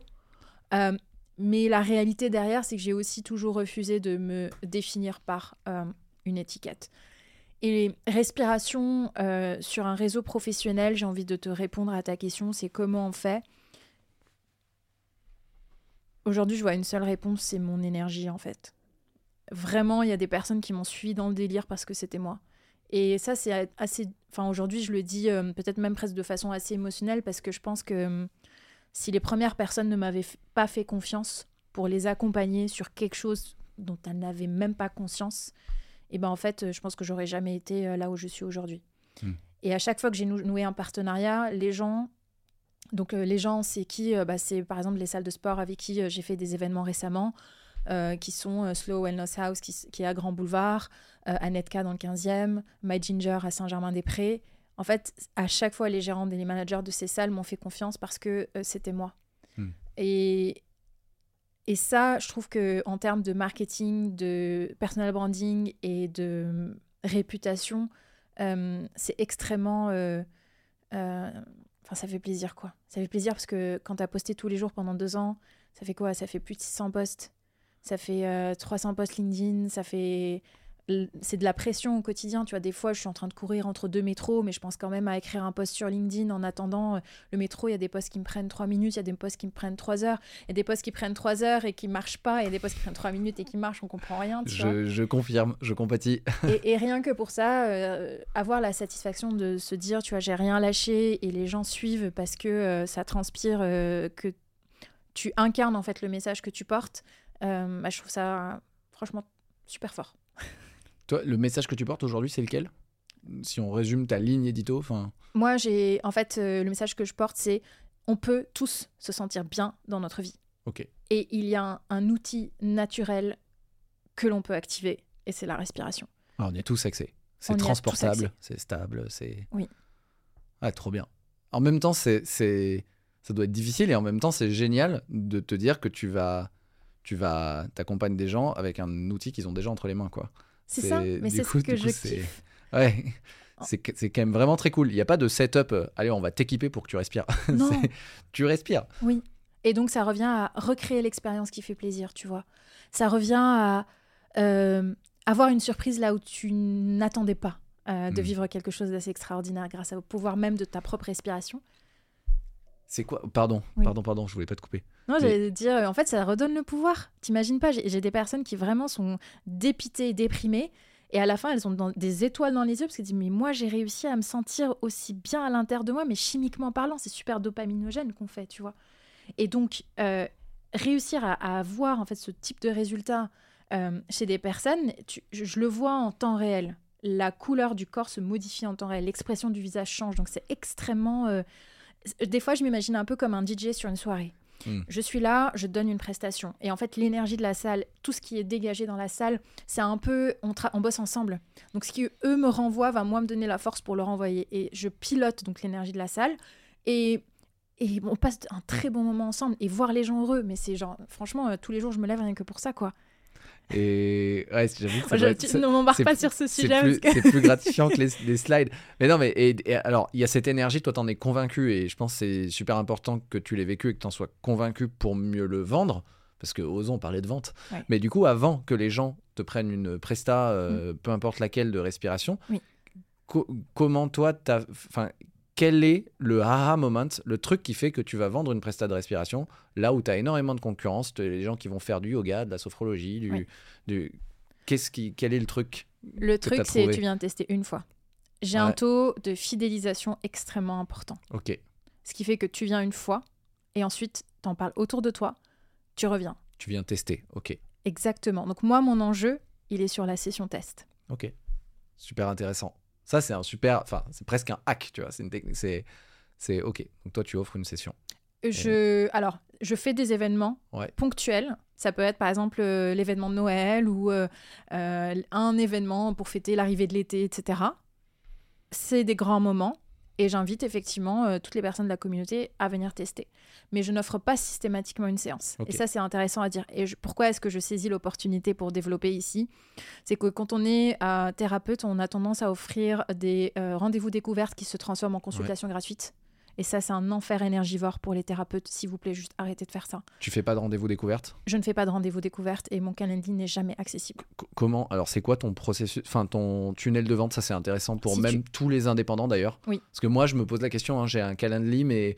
Mais la réalité derrière, c'est que j'ai aussi toujours refusé de me définir par une étiquette. Et respiration sur un réseau professionnel, j'ai envie de te répondre à ta question, c'est comment on fait. Aujourd'hui, je vois une seule réponse, c'est mon énergie en fait. Vraiment, il y a des personnes qui m'ont suivi dans le délire parce que c'était moi. Et ça, c'est assez... Enfin, aujourd'hui, je le dis peut-être même presque de façon assez émotionnelle parce que je pense que si les premières personnes ne m'avaient pas fait confiance pour les accompagner sur quelque chose dont elles n'avaient même pas conscience, et ben en fait, je pense que j'aurais jamais été là où je suis aujourd'hui. Et à chaque fois que j'ai noué un partenariat, les gens... Donc les gens, c'est qui c'est par exemple les salles de sport avec qui j'ai fait des événements récemment, qui sont Slow Wellness House qui est à Grand Boulevard, Anetka dans le 15e, My Ginger à Saint-Germain-des-Prés. En fait, à chaque fois, les gérants et les managers de ces salles m'ont fait confiance parce que c'était moi. Et ça, je trouve qu'en termes de marketing, de personal branding et de réputation, c'est extrêmement... ça fait plaisir, quoi. Ça fait plaisir parce que quand tu as posté tous les jours pendant 2 ans, ça fait quoi ? Ça fait plus de 600 posts. Ça fait 300 posts LinkedIn. C'est de la pression au quotidien. Tu vois, des fois, je suis en train de courir entre 2 métros, mais je pense quand même à écrire un post sur LinkedIn en attendant le métro. Il y a des posts qui me prennent 3 minutes, il y a des posts qui me prennent 3 heures. Il y a des posts qui prennent 3 heures et qui ne marchent pas. Il y a des posts qui prennent 3 minutes et qui marchent, on ne comprend rien. Je confirme, je compatis. et rien que pour ça, avoir la satisfaction de se dire, tu vois, j'ai rien lâché et les gens suivent parce que ça transpire, que tu incarnes en fait le message que tu portes, je trouve ça franchement super fort. Toi, le message que tu portes aujourd'hui, c'est lequel ? Si on résume ta ligne édito, Moi, le message que je porte, c'est on peut tous se sentir bien dans notre vie. Ok. Et il y a un outil naturel que l'on peut activer, et c'est la respiration. Alors, on y a tous accès. C'est transportable, c'est stable, c'est... Oui. Ah, trop bien. En même temps, ça doit être difficile et en même temps, c'est génial de te dire que tu t'accompagnes des gens avec un outil qu'ils ont déjà entre les mains, quoi. C'est ça, mais c'est ce que je kiffe. Ouais, c'est quand même vraiment très cool. Il n'y a pas de setup, allez, on va t'équiper pour que tu respires. Non. Tu respires. Oui. Et donc, ça revient à recréer l'expérience qui fait plaisir, tu vois. Ça revient à avoir une surprise là où tu n'attendais pas de vivre quelque chose d'assez extraordinaire grâce au pouvoir même de ta propre respiration. C'est quoi ? Pardon, je voulais pas te couper. Non, j'allais dire, en fait, ça redonne le pouvoir. T'imagines pas, j'ai des personnes qui vraiment sont dépitées et déprimées, et à la fin, elles ont des étoiles dans les yeux, parce qu'elles disent, mais moi, j'ai réussi à me sentir aussi bien à l'intérieur de moi, mais chimiquement parlant, c'est super dopaminogène qu'on fait, tu vois. Et donc, réussir à avoir, en fait, ce type de résultat chez des personnes, je le vois en temps réel. La couleur du corps se modifie en temps réel, l'expression du visage change, donc c'est extrêmement... Des fois, je m'imagine un peu comme un DJ sur une soirée. Je suis là, je donne une prestation. Et en fait, l'énergie de la salle, tout ce qui est dégagé dans la salle, c'est un peu... On bosse ensemble. Donc, ce qui, eux, me renvoient, va moi me donner la force pour le renvoyer. Et je pilote donc l'énergie de la salle. Et Et on passe un très bon moment ensemble et voir les gens heureux. Mais c'est genre, franchement, tous les jours, je me lève rien que pour ça, quoi. Et ouais, j'avoue que ça doit être... Ne m'embarque c'est pas plus- sur ce c'est sujet. plus, Parce que... c'est plus gratifiant que les slides. Mais non, mais alors, il y a cette énergie, toi, t'en es convaincu, et je pense que c'est super important que tu l'aies vécu et que t'en sois convaincu pour mieux le vendre, parce que osons parler de vente. Ouais. Mais du coup, avant que les gens te prennent une presta, peu importe laquelle, de respiration, Oui. comment toi, quel est le aha moment, le truc qui fait que tu vas vendre une presta de respiration là où tu as énormément de concurrence, les gens qui vont faire du yoga, de la sophrologie, quel est le truc? Le que truc, t'as c'est trouvé tu viens tester une fois. J'ai Ouais. un taux de fidélisation extrêmement important. Ok, Ce qui fait que tu viens une fois et ensuite, t'en parles autour de toi, tu reviens. tu viens tester, ok, Exactement. Donc moi, mon enjeu, il est sur la session test. ok, super intéressant. Ça, c'est c'est presque un hack, tu vois, c'est une technique, c'est ok. Donc toi, tu offres une session. Alors, je fais des événements Ouais. ponctuels. Ça peut être par exemple l'événement de Noël ou un événement pour fêter l'arrivée de l'été, etc. C'est des grands moments et j'invite effectivement toutes les personnes de la communauté à venir tester. Mais je n'offre pas systématiquement une séance. Ok. Et ça, c'est intéressant à dire. Et pourquoi est-ce que je saisis l'opportunité pour développer ici ? C'est que quand on est thérapeute, on a tendance à offrir des rendez-vous découvertes qui se transforment en consultation gratuite. Et ça, c'est un enfer énergivore pour les thérapeutes. S'il vous plaît, juste arrêtez de faire ça. Tu fais pas de rendez-vous découverte? Je ne fais pas de rendez-vous découverte et mon calendrier n'est jamais accessible. Comment? Alors, c'est quoi ton processus, ton tunnel de vente? Ça, c'est intéressant pour Si même tous les indépendants d'ailleurs. Oui. Parce que moi, je me pose la question, hein, j'ai un Calendly, mais.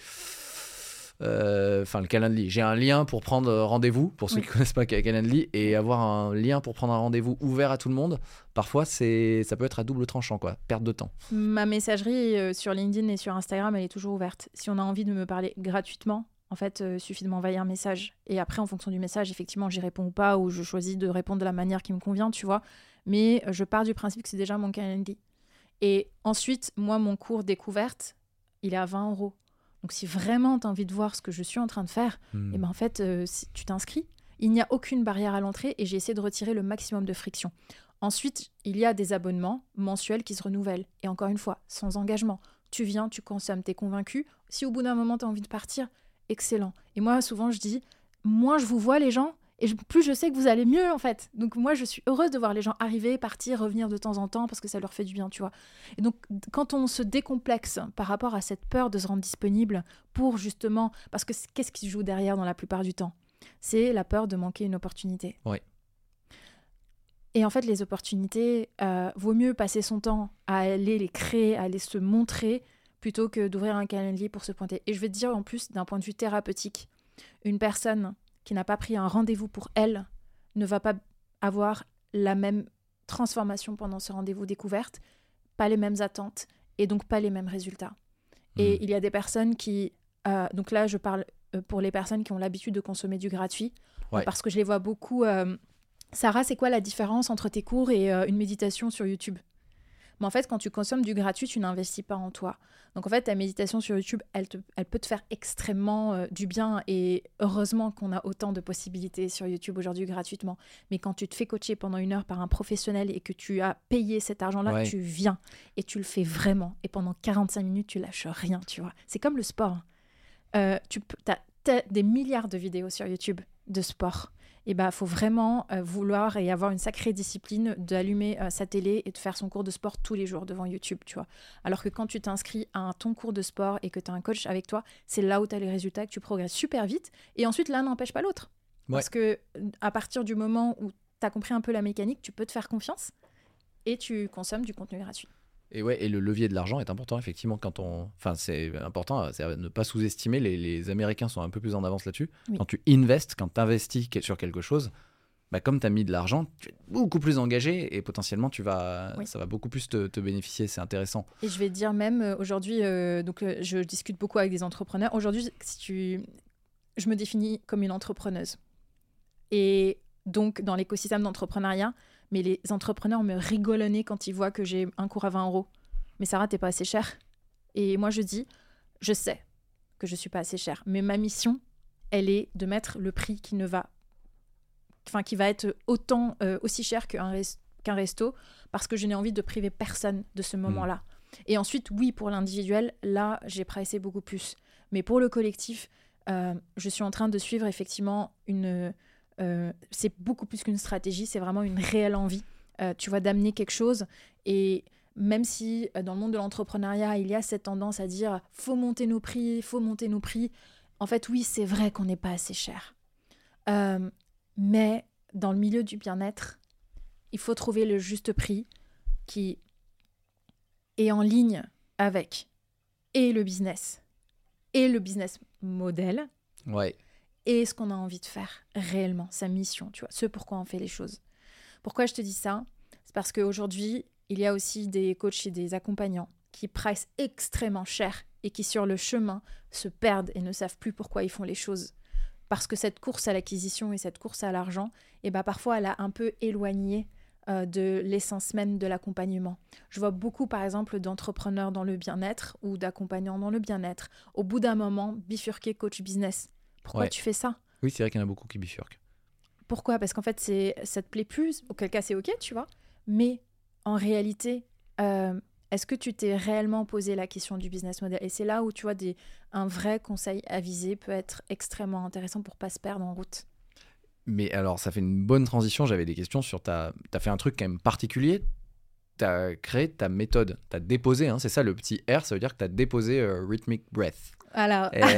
Le Calendly. J'ai un lien pour prendre rendez-vous, pour ceux qui connaissent pas Calendly, et avoir un lien pour prendre un rendez-vous ouvert à tout le monde. Parfois, ça peut être à double tranchant, quoi. Perte de temps. Ma messagerie sur LinkedIn et sur Instagram, elle est toujours ouverte. Si on a envie de me parler gratuitement, en fait, suffit de m'envoyer un message. Et après, en fonction du message, effectivement, j'y réponds ou pas, ou je choisis de répondre de la manière qui me convient, tu vois. Mais je pars du principe que c'est déjà mon Calendly. Et ensuite, moi, mon cours découverte, il est à 20 €. Donc, si vraiment tu as envie de voir ce que je suis en train de faire, et ben en fait, tu t'inscris. Il n'y a aucune barrière à l'entrée et j'ai essayé de retirer le maximum de friction. Ensuite, il y a des abonnements mensuels qui se renouvellent. Et encore une fois, sans engagement. Tu viens, tu consommes, tu es convaincu. Si au bout d'un moment, tu as envie de partir, excellent. Et moi, souvent, je dis, moins je vous vois, les gens, et plus je sais que vous allez mieux, en fait. Donc moi, je suis heureuse de voir les gens arriver, partir, revenir de temps en temps, parce que ça leur fait du bien, tu vois. Et donc, quand on se décomplexe par rapport à cette peur de se rendre disponible pour justement... Parce que qu'est-ce qui se joue derrière dans la plupart du temps ? C'est la peur de manquer une opportunité. Ouais. Et en fait, les opportunités, vaut mieux passer son temps à aller les créer, à aller se montrer, plutôt que d'ouvrir un calendrier pour se pointer. Et je vais te dire, en plus, d'un point de vue thérapeutique, une personne qui n'a pas pris un rendez-vous pour elle ne va pas avoir la même transformation pendant ce rendez-vous découverte, pas les mêmes attentes et donc pas les mêmes résultats. Et il y a des personnes qui... donc là, je parle pour les personnes qui ont l'habitude de consommer du gratuit, parce que je les vois beaucoup... Sarah, c'est quoi la différence entre tes cours et une méditation sur YouTube ? Mais en fait, quand tu consommes du gratuit, tu n'investis pas en toi. Donc en fait, ta méditation sur YouTube, elle peut te faire extrêmement du bien. Et heureusement qu'on a autant de possibilités sur YouTube aujourd'hui gratuitement. Mais quand tu te fais coacher pendant 1 heure par un professionnel et que tu as payé cet argent-là, tu viens et tu le fais vraiment. Et pendant 45 minutes, tu lâches rien, tu vois. C'est comme le sport. T'as des milliards de vidéos sur YouTube de sport. Et bah, faut vraiment vouloir et avoir une sacrée discipline d'allumer sa télé et de faire son cours de sport tous les jours devant YouTube, tu vois. Alors que quand tu t'inscris à ton cours de sport et que tu as un coach avec toi, c'est là où tu as les résultats, que tu progresses super vite. Et ensuite, l'un n'empêche pas l'autre. Parce que à partir du moment où tu as compris un peu la mécanique, tu peux te faire confiance et tu consommes du contenu gratuit. Et le levier de l'argent est important, effectivement, c'est important, c'est à ne pas sous-estimer, les Américains sont un peu plus en avance là-dessus. Oui. Quand tu investis sur quelque chose, bah, comme tu as mis de l'argent, tu es beaucoup plus engagé et potentiellement, ça va beaucoup plus te bénéficier, c'est intéressant. Et je vais te dire même, aujourd'hui, je discute beaucoup avec des entrepreneurs. Aujourd'hui, je me définis comme une entrepreneuse. Et donc, dans l'écosystème d'entrepreneuriat, mais les entrepreneurs me rigolonnaient quand ils voient que j'ai un cours à 20 €. Mais Sarah, t'es pas assez chère. Et moi, je dis, je sais que je suis pas assez chère. Mais ma mission, elle est de mettre le prix qui va être aussi cher qu'un resto, parce que je n'ai envie de priver personne de ce moment-là. Et ensuite, oui, pour l'individuel, là, j'ai pricé beaucoup plus. Mais pour le collectif, je suis en train de suivre effectivement c'est beaucoup plus qu'une stratégie, c'est vraiment une réelle envie, tu vois, d'amener quelque chose. Et même si dans le monde de l'entrepreneuriat, il y a cette tendance à dire « faut monter nos prix », en fait, oui, c'est vrai qu'on n'est pas assez cher. Mais dans le milieu du bien-être, il faut trouver le juste prix qui est en ligne avec et le business model, Ouais. et ce qu'on a envie de faire réellement, sa mission, tu vois, ce pourquoi on fait les choses. Pourquoi je te dis ça ? C'est parce qu'aujourd'hui, il y a aussi des coachs et des accompagnants qui pricent extrêmement cher et qui, sur le chemin, se perdent et ne savent plus pourquoi ils font les choses. Parce que cette course à l'acquisition et cette course à l'argent, parfois, elle a un peu éloigné de l'essence même de l'accompagnement. Je vois beaucoup, par exemple, d'entrepreneurs dans le bien-être ou d'accompagnants dans le bien-être. Au bout d'un moment, bifurquer coach business. Pourquoi tu fais ça ? Oui, c'est vrai qu'il y en a beaucoup qui bifurquent. Pourquoi ? Parce qu'en fait, ça te plaît plus, auquel cas c'est ok, tu vois. Mais en réalité, est-ce que tu t'es réellement posé la question du business model ? Et c'est là où, tu vois, un vrai conseil avisé peut être extrêmement intéressant pour ne pas se perdre en route. Mais alors, ça fait une bonne transition. J'avais des questions sur t'as fait un truc quand même particulier. T'as créé ta méthode. T'as déposé, c'est ça le petit R, ça veut dire que t'as déposé Rhythmic Breath. Alors, Et...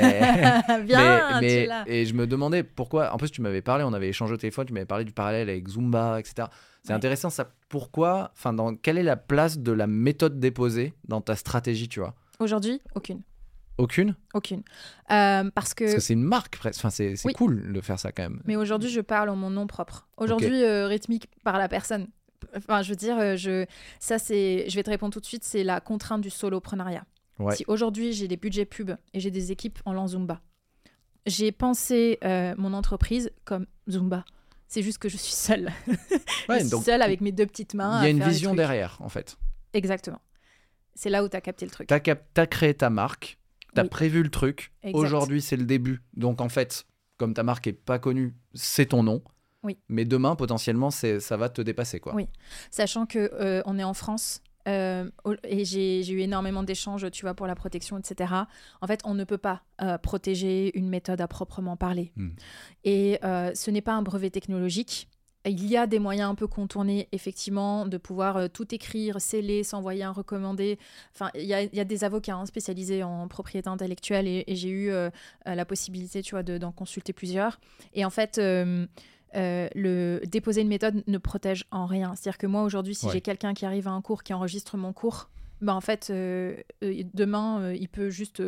bien, mais, tu l'as. et je me demandais pourquoi. En plus, tu m'avais parlé, on avait échangé au téléphone, tu m'avais parlé du parallèle avec Zumba, etc. C'est intéressant, ça. Pourquoi, quelle est la place de la méthode déposée dans ta stratégie, tu vois ? Aujourd'hui, aucune. Aucune ? Aucune. Parce que c'est une marque, presque. Enfin, c'est Oui. cool de faire ça quand même. Mais aujourd'hui, je parle en mon nom propre. Aujourd'hui, rythmique par la personne. Enfin, je veux dire, je vais te répondre tout de suite, c'est la contrainte du soloprenariat. Ouais. Si aujourd'hui, j'ai des budgets pub et j'ai des équipes en lan Zumba, j'ai pensé mon entreprise comme Zumba. C'est juste que je suis seule. Ouais, je suis donc, seule avec mes deux petites mains. Il y a une faire les vision trucs. derrière, en fait. Exactement. C'est là où tu as capté le truc. T'as créé ta marque, t'as Oui. prévu le truc. Exact. Aujourd'hui, c'est le début. Donc, en fait, comme ta marque est pas connue, c'est ton nom. Oui. Mais demain, potentiellement, ça va te dépasser, quoi. Oui. Sachant que on est en France. Et j'ai eu énormément d'échanges, tu vois, pour la protection, etc. En fait, on ne peut pas protéger une méthode à proprement parler. Et ce n'est pas un brevet technologique. Il y a des moyens un peu contournés, effectivement, de pouvoir tout écrire, sceller, s'envoyer un recommandé. Enfin, il y a des avocats spécialisés en propriété intellectuelle et j'ai eu la possibilité, tu vois, d'en consulter plusieurs. Et en fait... déposer une méthode ne protège en rien. C'est-à-dire que moi, aujourd'hui, si j'ai quelqu'un qui arrive à un cours, qui enregistre mon cours, en fait, demain, il peut juste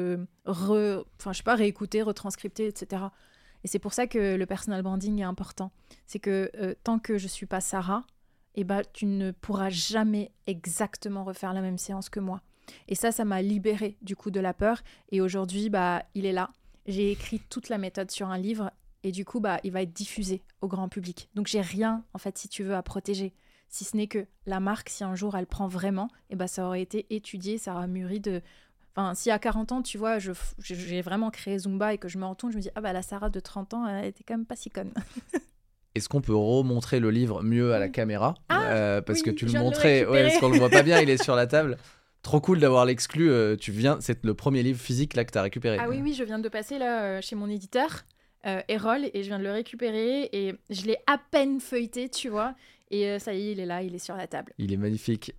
réécouter, retranscripter, etc. Et c'est pour ça que le personal branding est important. C'est que tant que je ne suis pas Sarah, tu ne pourras jamais exactement refaire la même séance que moi. Et ça m'a libérée du coup de la peur. Et aujourd'hui, il est là. J'ai écrit toute la méthode sur un livre. Et du coup, il va être diffusé au grand public. Donc, j'ai rien, en fait, si tu veux, à protéger. Si ce n'est que la marque, si un jour elle prend vraiment, ça aurait été étudié, ça aura mûri de... Enfin, si à 40 ans, tu vois, j'ai vraiment créé Zumba et que je me retourne, je me dis, la Sarah de 30 ans, elle était quand même pas si conne. Est-ce qu'on peut remontrer le livre mieux à la caméra ? Parce que tu le je viens de montrais, récupérer. parce qu'on le voit pas bien, il est sur la table. Trop cool d'avoir l'exclu. C'est le premier livre physique là que tu as récupéré. Ah oui, je viens de passer là chez mon éditeur. Erol, et je viens de le récupérer et je l'ai à peine feuilleté, tu vois, et ça y est, il est là, il est sur la table. Il est magnifique.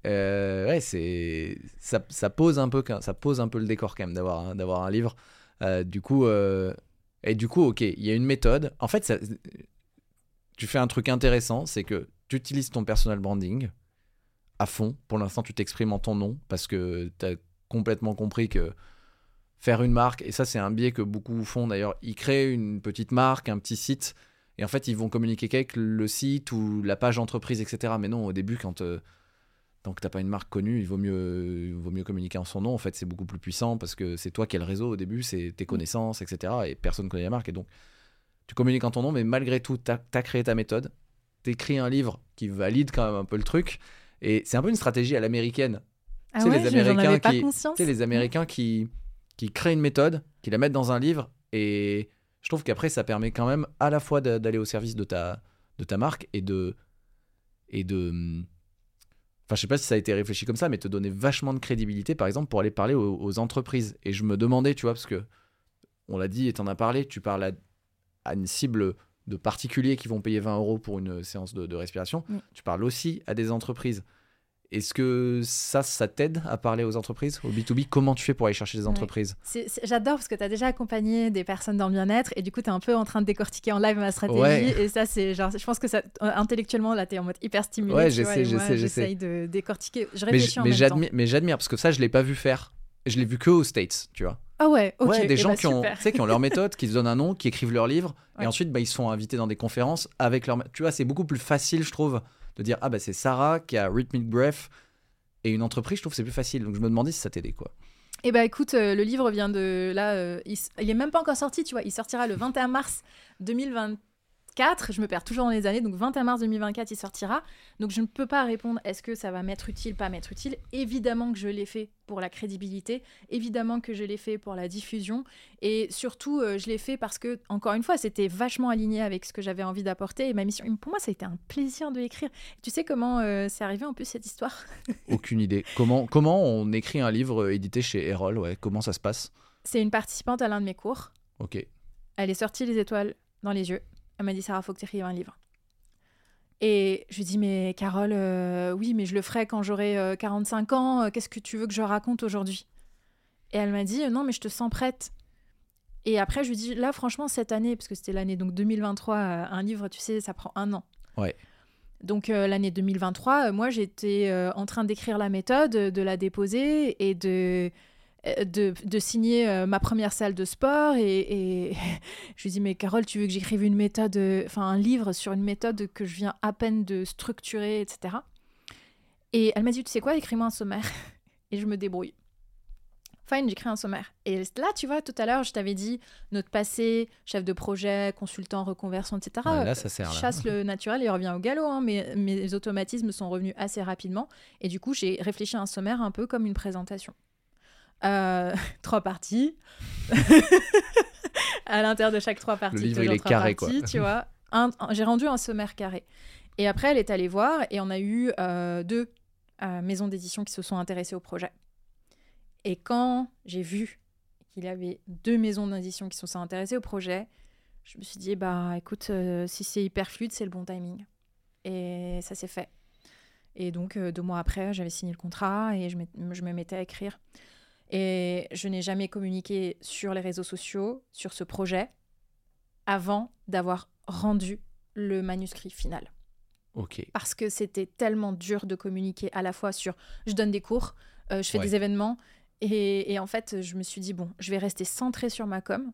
Ça pose un peu le décor quand même d'avoir un livre. Du coup, ok, il y a une méthode. En fait, tu fais un truc intéressant, c'est que tu utilises ton personal branding à fond. Pour l'instant, tu t'exprimes en ton nom parce que tu as complètement compris que faire une marque, et ça c'est un biais que beaucoup font d'ailleurs, ils créent une petite marque, un petit site, et en fait ils vont communiquer qu'avec le site ou la page entreprise, etc. Mais non, au début, tant que t'as pas une marque connue, il vaut mieux communiquer en son nom. En fait, c'est beaucoup plus puissant parce que c'est toi qui as le réseau au début, c'est tes connaissances, etc. Et personne connaît la marque, et donc tu communiques en ton nom, mais malgré tout, t'as créé ta méthode, t'écris un livre qui valide quand même un peu le truc, et c'est un peu une stratégie à l'américaine. Ah ouais, j'en avais pas conscience. Tu sais, les Américains qui créent une méthode, qui la mettent dans un livre, et je trouve qu'après ça permet quand même à la fois d'aller au service de ta marque et de enfin, je sais pas si ça a été réfléchi comme ça, mais te donner vachement de crédibilité, par exemple, pour aller parler aux entreprises. Et je me demandais, tu vois, parce que on l'a dit et t'en as parlé, tu parles à une cible de particuliers qui vont payer 20 € pour une séance de respiration. Oui. Tu parles aussi à des entreprises. Est-ce que ça t'aide à parler aux entreprises, au B2B? Comment tu fais pour aller chercher des entreprises? J'adore parce que tu as déjà accompagné des personnes dans le bien-être et du coup, tu es un peu en train de décortiquer en live ma stratégie. Ouais. Et ça, c'est genre, je pense que ça, intellectuellement, là, tu es en mode hyper stimulé. Ouais, tu vois, et moi, j'essaie. j'essaye de décortiquer. Je réfléchis en même temps. Mais j'admire parce que ça, je l'ai pas vu faire. Je l'ai vu que aux States, tu vois. Ah ouais, ok. Ouais, des gens qui ont, super. tu sais, qui ont leur méthode, qui se donnent un nom, qui écrivent leurs livres, Ouais. et ensuite, bah, ils se font inviter dans des conférences avec leur. Tu vois, c'est beaucoup plus facile, je trouve, de dire ah bah c'est Sarah qui a Rhythmic Breath et une entreprise. Je trouve que c'est plus facile. Donc je me demandais si ça t'aidait quoi. Eh ben écoute, le livre vient de là, il est même pas encore sorti, tu vois. Il sortira le 21 mars 2024. Je me perds toujours dans les années, donc 21 mars 2024, il sortira. Donc je ne peux pas répondre est-ce que ça va m'être utile, pas m'être utile. Évidemment que je l'ai fait pour la crédibilité, évidemment que je l'ai fait pour la diffusion, et surtout je l'ai fait parce que, encore une fois, c'était vachement aligné avec ce que j'avais envie d'apporter et ma mission. Pour moi, ça a été un plaisir de l'écrire. Tu sais comment c'est arrivé en plus cette histoire? Aucune idée. Comment on écrit un livre édité chez Erol? Ouais, comment ça se passe? C'est une participante à l'un de mes cours. Ok. Elle est sortie les étoiles dans les yeux. Elle m'a dit, Sarah, faut que tu écrives un livre. Et je lui dis, mais Carole, oui, mais je le ferai quand j'aurai 45 ans. Qu'est-ce que tu veux que je raconte aujourd'hui? Et elle m'a dit, non, mais je te sens prête. Et après, je lui dis, là, franchement, cette année, parce que c'était l'année donc 2023, un livre, tu sais, ça prend 1 an. Ouais. Donc l'année 2023, moi, j'étais en train d'écrire la méthode, de la déposer et de signer ma première salle de sport et je lui dis mais Carole, tu veux que j'écrive une méthode, un livre sur une méthode que je viens à peine de structurer, etc. Et elle m'a dit, tu sais quoi, écris-moi un sommaire. Et je me débrouille. Fine, j'écris un sommaire. Et là, tu vois, tout à l'heure, je t'avais dit notre passé, chef de projet, consultant, reconversion, etc. Ouais, là, ça sert. Là. Chasse le naturel et revient au galop. Hein, mais mes automatismes sont revenus assez rapidement. Et du coup, j'ai réfléchi à un sommaire un peu comme une présentation. 3 parties. À l'intérieur de chaque 3 parties, le livre il est carré parties, quoi. Tu vois. J'ai rendu un sommaire carré. Et après, elle est allée voir et on a eu 2 maisons d'édition qui se sont intéressées au projet. Et quand j'ai vu qu'il y avait 2 maisons d'édition qui se sont intéressées au projet, je me suis dit, bah écoute, si c'est hyper fluide, c'est le bon timing. Et ça s'est fait. Et donc, 2 mois après, j'avais signé le contrat et je me mettais à écrire. Et je n'ai jamais communiqué sur les réseaux sociaux, sur ce projet, avant d'avoir rendu le manuscrit final. Ok. Parce que c'était tellement dur de communiquer à la fois sur... Je donne des cours, je fais des événements, et en fait, je me suis dit, bon, je vais rester centrée sur ma com,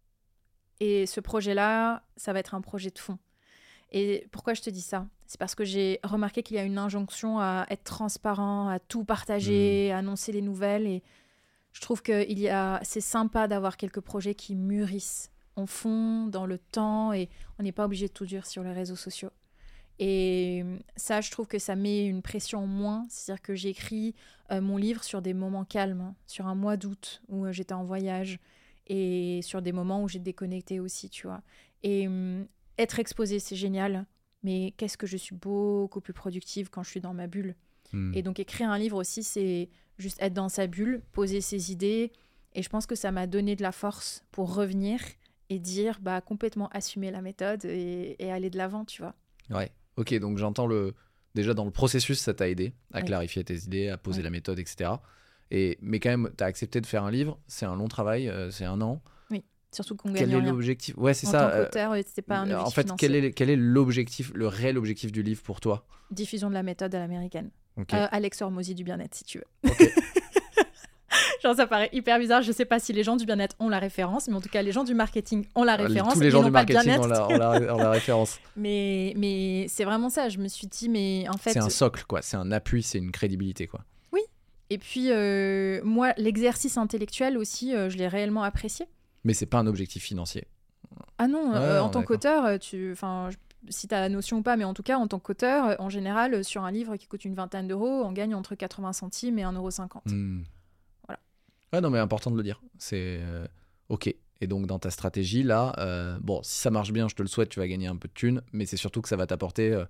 et ce projet-là, ça va être un projet de fond. Et pourquoi je te dis ça? C'est parce que j'ai remarqué qu'il y a une injonction à être transparent, à tout partager, à annoncer les nouvelles, et... Je trouve que c'est sympa d'avoir quelques projets qui mûrissent en fond, dans le temps, et on n'est pas obligé de tout dire sur les réseaux sociaux. Et ça, je trouve que ça met une pression en moins. C'est-à-dire que j'ai écrit mon livre sur des moments calmes, hein, sur un mois d'août où j'étais en voyage, et sur des moments où j'ai déconnecté aussi, tu vois. Et être exposée, c'est génial, mais qu'est-ce que je suis beaucoup plus productive quand je suis dans ma bulle. Et donc écrire un livre aussi, c'est juste être dans sa bulle, poser ses idées. Et je pense que ça m'a donné de la force pour revenir et dire, bah, complètement assumer la méthode et aller de l'avant, tu vois. Ouais, ok, donc j'entends déjà dans le processus, ça t'a aidé à clarifier tes idées, à poser la méthode, etc. Mais quand même, t'as accepté de faire un livre, c'est un long travail, c'est 1 an. Oui, surtout qu'on gagne Quel est rien. l'objectif? Ouais, c'est en ça. En tant qu'auteur, c'était pas un objectif en fait, financier. quel est l'objectif, le réel objectif du livre pour toi? Diffusion de la méthode à l'américaine. Okay. Alex Hormozy du bien-être, si tu veux. Ok. Genre, ça paraît hyper bizarre. Je sais pas si les gens du bien-être ont la référence, mais en tout cas, les gens du marketing ont la référence. Tous les gens du marketing ont la référence. Mais c'est vraiment ça. Je me suis dit, mais en fait... C'est un socle, quoi. C'est un appui, c'est une crédibilité, quoi. Oui. Et puis, moi, l'exercice intellectuel aussi, je l'ai réellement apprécié. Mais c'est pas un objectif financier. Ah non, en tant qu'auteur, si tu as la notion ou pas, mais en tout cas, en tant qu'auteur, en général, sur un livre qui coûte une vingtaine d'euros, on gagne entre 80 centimes et 1,50 €. Voilà. Ouais, non, mais important de le dire. C'est ok. Et donc, dans ta stratégie, là, bon, si ça marche bien, je te le souhaite, tu vas gagner un peu de thunes, mais c'est surtout que ça va t'apporter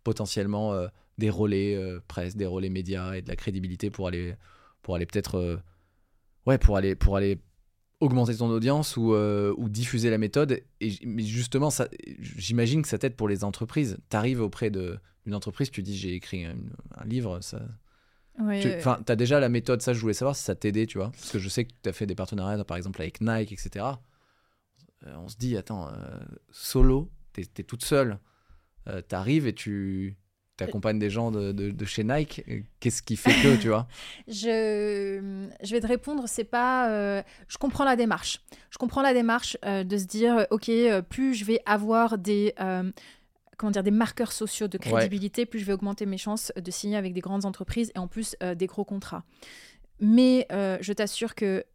potentiellement des relais presse, des relais médias et de la crédibilité pour aller peut-être pour aller augmenter ton audience ou diffuser la méthode. Mais justement, ça, j'imagine que ça t'aide pour les entreprises. Tu arrives auprès d'une entreprise, tu dis j'ai écrit un livre, ça... T'as déjà la méthode, ça je voulais savoir si ça t'aidait, tu vois, parce que je sais que tu as fait des partenariats par exemple avec Nike, etc. On se dit, attends, solo, t'es toute seule, t'arrives et tu t'accompagnes des gens de chez Nike, qu'est-ce qui fait que, tu vois? Je vais te répondre, c'est pas... je comprends la démarche. Je comprends la démarche de se dire, ok, plus je vais avoir des marqueurs sociaux de crédibilité, plus je vais augmenter mes chances de signer avec des grandes entreprises et en plus des gros contrats. Mais je t'assure que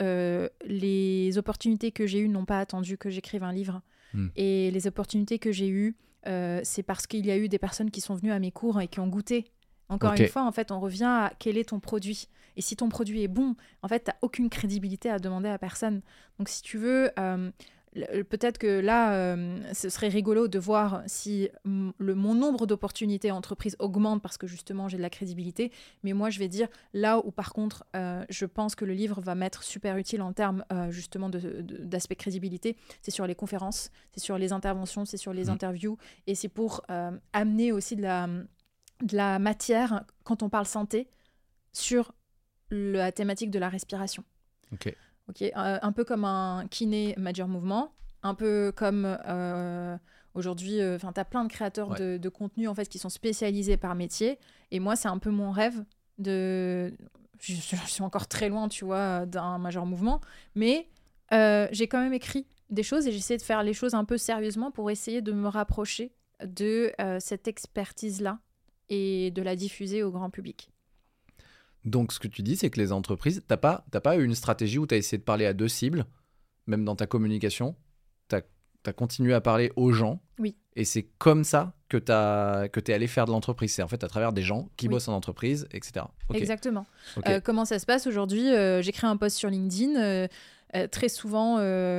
les opportunités que j'ai eues n'ont pas attendu que j'écrive un livre. Et les opportunités que j'ai eues, c'est parce qu'il y a eu des personnes qui sont venues à mes cours et qui ont goûté. Encore une fois, en fait, on revient à quel est ton produit. Et si ton produit est bon, en fait, tu n'as aucune crédibilité à demander à personne. Donc, si tu veux... peut-être que là, ce serait rigolo de voir si mon nombre d'opportunités entreprises augmente parce que justement j'ai de la crédibilité. Mais moi, je vais dire là où par contre, je pense que le livre va m'être super utile en termes justement d'aspect crédibilité. C'est sur les conférences, c'est sur les interventions, c'est sur les interviews. Et c'est pour amener aussi de la matière quand on parle santé sur la thématique de la respiration. Ok. Un peu comme un kiné major mouvement, un peu comme aujourd'hui, tu as plein de créateurs de contenu en fait, qui sont spécialisés par métier. Et moi, c'est un peu mon rêve de... Je suis encore très loin, tu vois, d'un major mouvement. Mais j'ai quand même écrit des choses et j'essaie de faire les choses un peu sérieusement pour essayer de me rapprocher de cette expertise-là et de la diffuser au grand public. Donc, ce que tu dis, c'est que les entreprises, t'as pas eu une stratégie où tu as essayé de parler à deux cibles, même dans ta communication. Tu as continué à parler aux gens. Oui. Et c'est comme ça que tu es allé faire de l'entreprise. C'est en fait à travers des gens qui bossent en entreprise, etc. Okay. Exactement. Okay. Comment ça se passe aujourd'hui ? J'écris un post sur LinkedIn. Très souvent...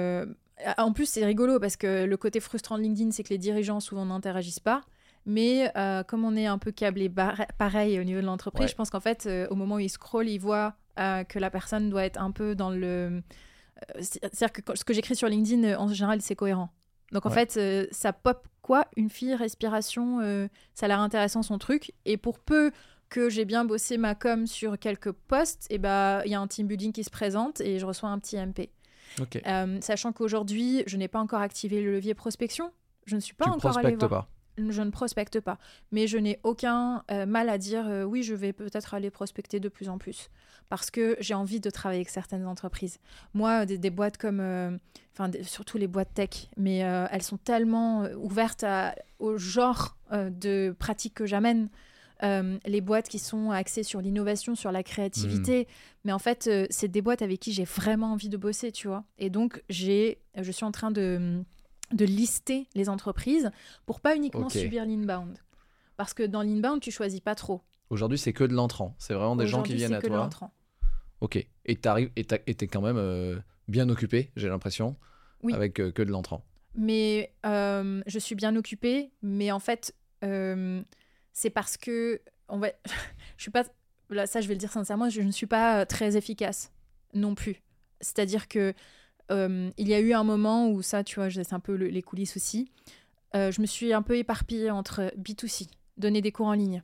En plus, c'est rigolo parce que le côté frustrant de LinkedIn, c'est que les dirigeants souvent n'interagissent pas. Mais comme on est un peu câblé pareil au niveau de l'entreprise, je pense qu'en fait, au moment où ils scrollent, ils voient que la personne doit être un peu dans le... c'est-à-dire que ce que j'écris sur LinkedIn, en général, c'est cohérent. Donc en fait, ça pop quoi ? Une fille, respiration, ça a l'air intéressant son truc. Et pour peu que j'ai bien bossé ma com sur quelques posts, y a un team building qui se présente et je reçois un petit MP. Okay. Sachant qu'aujourd'hui, je n'ai pas encore activé le levier prospection. Je ne suis pas encore allée voir. Pas. Je ne prospecte pas, mais je n'ai aucun mal à dire oui, je vais peut-être aller prospecter de plus en plus parce que j'ai envie de travailler avec certaines entreprises. Moi, des boîtes comme, surtout les boîtes tech, mais elles sont tellement ouvertes au genre de pratiques que j'amène. Les boîtes qui sont axées sur l'innovation, sur la créativité. Mais en fait, c'est des boîtes avec qui j'ai vraiment envie de bosser, tu vois. Et donc, je suis en train de lister les entreprises pour pas uniquement subir l'inbound. Parce que dans l'inbound, tu choisis pas trop. Aujourd'hui, c'est que de l'entrant. C'est vraiment des gens qui viennent à toi. Aujourd'hui, c'est que de l'entrant. Ok. Et t'es quand même bien occupé, j'ai l'impression, avec que de l'entrant. Mais je suis bien occupée, mais en fait, c'est parce que je suis pas... Là, ça, je vais le dire sincèrement, je ne suis pas très efficace non plus. C'est-à-dire que il y a eu un moment où ça, tu vois, c'est un peu les coulisses aussi. Je me suis un peu éparpillée entre B2C, donner des cours en ligne,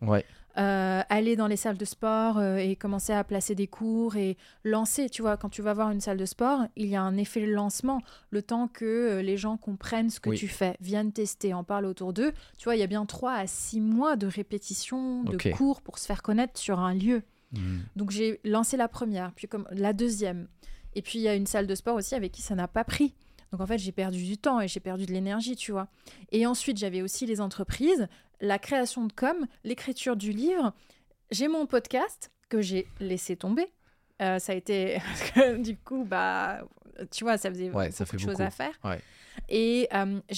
aller dans les salles de sport et commencer à placer des cours et lancer. Tu vois, quand tu vas voir une salle de sport, il y a un effet de lancement. Le temps que les gens comprennent ce que tu fais, viennent tester, en parlent autour d'eux. Tu vois, il y a bien 3 à 6 mois de répétition, de cours pour se faire connaître sur un lieu. Donc, j'ai lancé la première, puis comme la deuxième. Et puis, il y a une salle de sport aussi avec qui ça n'a pas pris. Donc, en fait, j'ai perdu du temps et j'ai perdu de l'énergie, tu vois. Et ensuite, j'avais aussi les entreprises, la création de com, l'écriture du livre. J'ai mon podcast que j'ai laissé tomber. Ça a été... du coup, tu vois, ça faisait beaucoup de choses à faire. Ouais. Et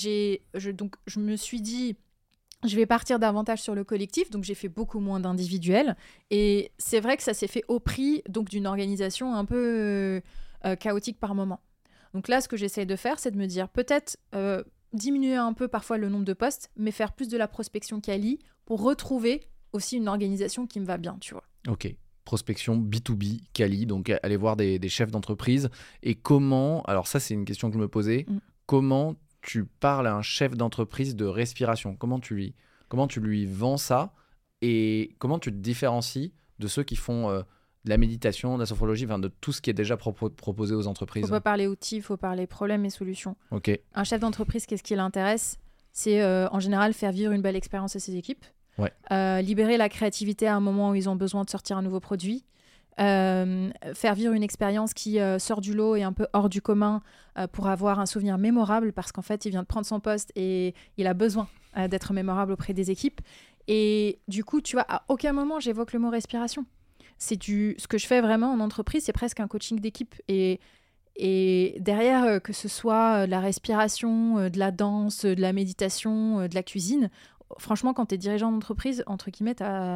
donc, je me suis dit... Je vais partir davantage sur le collectif, donc j'ai fait beaucoup moins d'individuels. Et c'est vrai que ça s'est fait au prix donc, d'une organisation un peu chaotique par moment. Donc là, ce que j'essaie de faire, c'est de me dire peut-être diminuer un peu parfois le nombre de postes, mais faire plus de la prospection quali pour retrouver aussi une organisation qui me va bien, tu vois. Ok. Prospection B2B, quali, donc aller voir des chefs d'entreprise. Et comment, alors ça c'est une question que je me posais, comment tu parles à un chef d'entreprise de respiration? Comment tu lui vends ça? Et comment tu te différencies de ceux qui font de la méditation, de la sophrologie, enfin de tout ce qui est déjà proposé aux entreprises? Faut pas parler outils, faut parler problèmes et solutions. Ok. Un chef d'entreprise, qu'est-ce qui l'intéresse? C'est en général faire vivre une belle expérience à ses équipes. Ouais. Libérer la créativité à un moment où ils ont besoin de sortir un nouveau produit. Faire vivre une expérience qui sort du lot et un peu hors du commun pour avoir un souvenir mémorable, parce qu'en fait, il vient de prendre son poste et il a besoin d'être mémorable auprès des équipes. Et du coup, tu vois, à aucun moment, j'évoque le mot respiration. Ce que je fais vraiment en entreprise, c'est presque un coaching d'équipe. Et derrière, que ce soit de la respiration, de la danse, de la méditation, de la cuisine, franchement, quand tu es dirigeant d'entreprise, entre guillemets,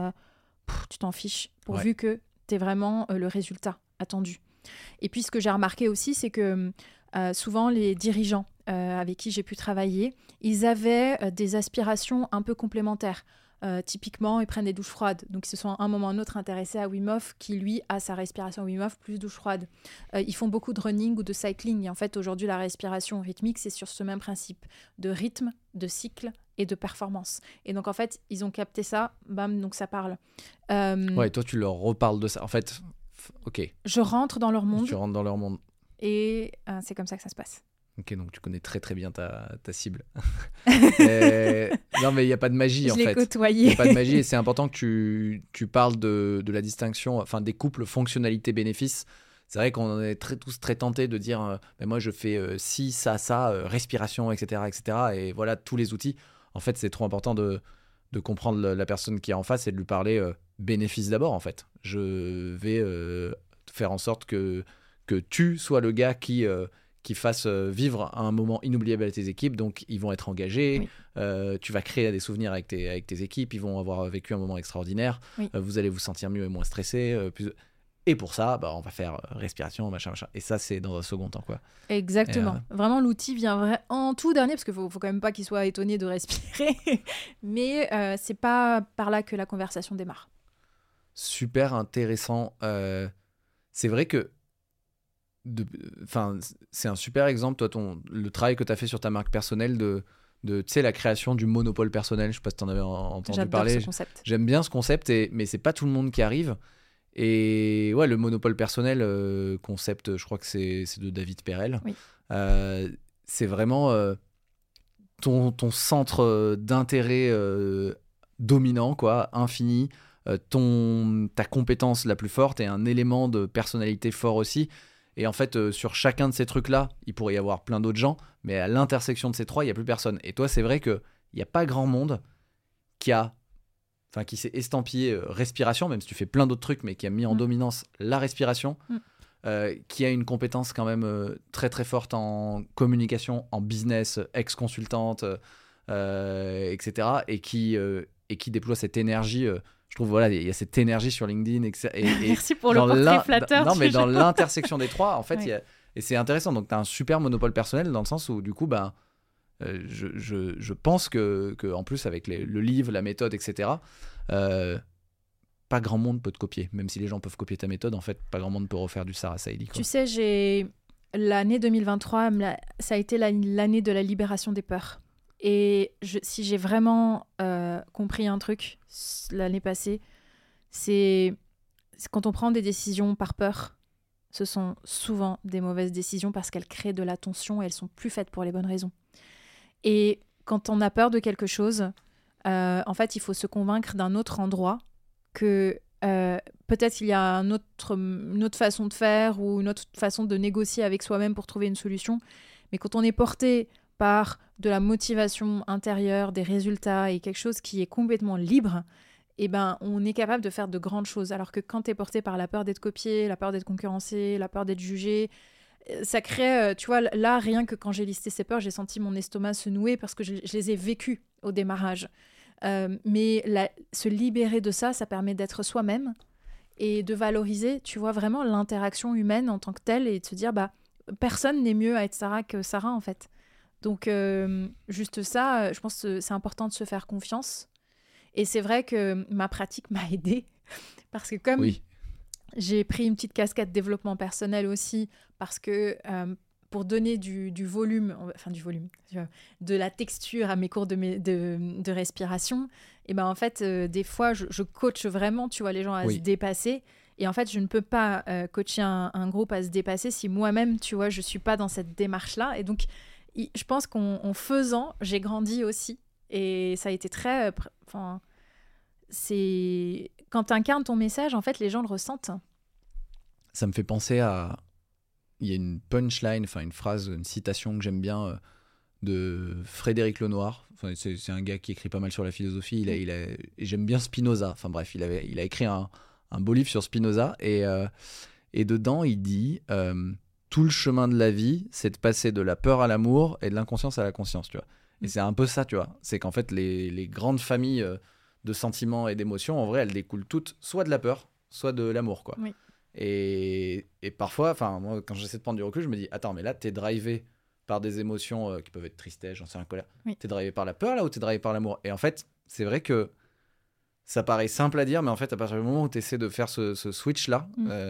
tu t'en fiches, pourvu que tu aies vraiment le résultat attendu. Et puis, ce que j'ai remarqué aussi, c'est que souvent, les dirigeants avec qui j'ai pu travailler, ils avaient des aspirations un peu complémentaires. Typiquement, ils prennent des douches froides. Donc, ils se sont à un moment ou à un autre intéressés à Wim Hof, qui, lui, a sa respiration Wim Hof plus douche froide. Ils font beaucoup de running ou de cycling. Et en fait, aujourd'hui, la respiration rythmique, c'est sur ce même principe de rythme, de cycle et de performance. Et donc, en fait, ils ont capté ça. Bam, donc ça parle. Ouais, toi, tu leur reparles de ça. En fait, ok. Je rentre dans leur monde. Tu rentres dans leur monde. Et c'est comme ça que ça se passe. Ok, donc tu connais très très bien ta cible. Non, mais il n'y a pas de magie en fait. Je l'ai côtoyé. Il n'y a pas de magie et c'est important que tu parles de la distinction, enfin des couples fonctionnalité-bénéfice. C'est vrai qu'on est tous très tentés de dire moi je fais ci, ça, respiration, etc., etc. Et voilà tous les outils. En fait, c'est trop important de comprendre la personne qui est en face et de lui parler bénéfice d'abord en fait. Je vais faire en sorte que tu sois le gars qui fasse vivre un moment inoubliable à tes équipes, donc ils vont être engagés, tu vas créer des souvenirs avec tes équipes, ils vont avoir vécu un moment extraordinaire, vous allez vous sentir mieux et moins stressé, et pour ça, on va faire respiration, machin, et ça c'est dans un second temps, quoi. Exactement, vraiment l'outil vient en tout dernier, parce qu'il faut quand même pas qu'il soit étonné de respirer, mais c'est pas par là que la conversation démarre. Super intéressant, c'est vrai que c'est un super exemple, toi, le travail que tu as fait sur ta marque personnelle de tu sais, la création du monopole personnel. Je sais pas si tu en avais entendu parler. J'adore ce concept. J'aime bien ce concept, mais c'est pas tout le monde qui arrive. Et ouais, le monopole personnel, concept, je crois que c'est de David Perel. Oui. C'est vraiment ton centre d'intérêt dominant, quoi, infini. Ta compétence la plus forte et un élément de personnalité fort aussi. Et en fait, sur chacun de ces trucs-là, il pourrait y avoir plein d'autres gens, mais à l'intersection de ces trois, il n'y a plus personne. Et toi, c'est vrai qu'il n'y a pas grand monde qui s'est estampillé respiration, même si tu fais plein d'autres trucs, mais qui a mis en dominance la respiration, qui a une compétence quand même très très forte en communication, en business, ex-consultante, etc. Et qui déploie cette énergie... je trouve, voilà, il y a cette énergie sur LinkedIn. Et merci pour le portrait flatteur. Non, mais dans l'intersection des trois, en fait, et c'est intéressant. Donc, tu as un super monopole personnel dans le sens où, du coup, je pense que en plus, avec le livre, la méthode, etc., pas grand monde peut te copier. Même si les gens peuvent copier ta méthode, en fait, pas grand monde peut refaire du Sarah Saïli, quoi. Tu sais, l'année 2023, ça a été l'année de la libération des peurs. Et si j'ai vraiment compris un truc l'année passée, c'est quand on prend des décisions par peur, ce sont souvent des mauvaises décisions parce qu'elles créent de la tension et elles sont plus faites pour les bonnes raisons. Et quand on a peur de quelque chose, en fait, il faut se convaincre d'un autre endroit que peut-être qu'il y a une autre façon de faire ou une autre façon de négocier avec soi-même pour trouver une solution. Mais quand on est porté par de la motivation intérieure, des résultats et quelque chose qui est complètement libre, on est capable de faire de grandes choses. Alors que quand tu es porté par la peur d'être copié, la peur d'être concurrencé, la peur d'être jugé, ça crée, tu vois, là, rien que quand j'ai listé ces peurs, j'ai senti mon estomac se nouer parce que je les ai vécues au démarrage. Mais se libérer de ça, ça permet d'être soi-même et de valoriser, tu vois, vraiment l'interaction humaine en tant que telle et de se dire, personne n'est mieux à être Sarah que Sarah, en fait. Donc, juste ça, je pense que c'est important de se faire confiance. Et c'est vrai que ma pratique m'a aidée parce que comme Oui. j'ai pris une petite casquette développement personnel aussi, parce que pour donner du volume, de la texture à mes cours de respiration, et ben en fait, des fois, je coach vraiment, tu vois, les gens à se dépasser. Et en fait, je ne peux pas coacher un groupe à se dépasser si moi-même, tu vois, je ne suis pas dans cette démarche-là. Et donc, je pense qu'en faisant, j'ai grandi aussi. Et ça a été très... c'est... Quand tu incarnes ton message, en fait, les gens le ressentent. Ça me fait penser à... Il y a une punchline, une phrase, une citation que j'aime bien de Frédéric Lenoir. C'est un gars qui écrit pas mal sur la philosophie. Et j'aime bien Spinoza. Enfin bref, il a écrit un beau livre sur Spinoza. Et dedans, il dit tout le chemin de la vie, c'est de passer de la peur à l'amour et de l'inconscience à la conscience. Tu vois. Et c'est un peu ça, tu vois. C'est qu'en fait, les grandes familles de sentiments et d'émotions, en vrai, elles découlent toutes soit de la peur, soit de l'amour, quoi. Oui. Et parfois, moi, quand j'essaie de prendre du recul, je me dis, attends, mais là, t'es drivé par des émotions qui peuvent être tristesse, j'en sais rien, colère. Oui. T'es drivé par la peur, là, ou t'es drivé par l'amour? Et en fait, c'est vrai que ça paraît simple à dire, mais en fait, à partir du moment où t'essaies de faire ce switch-là,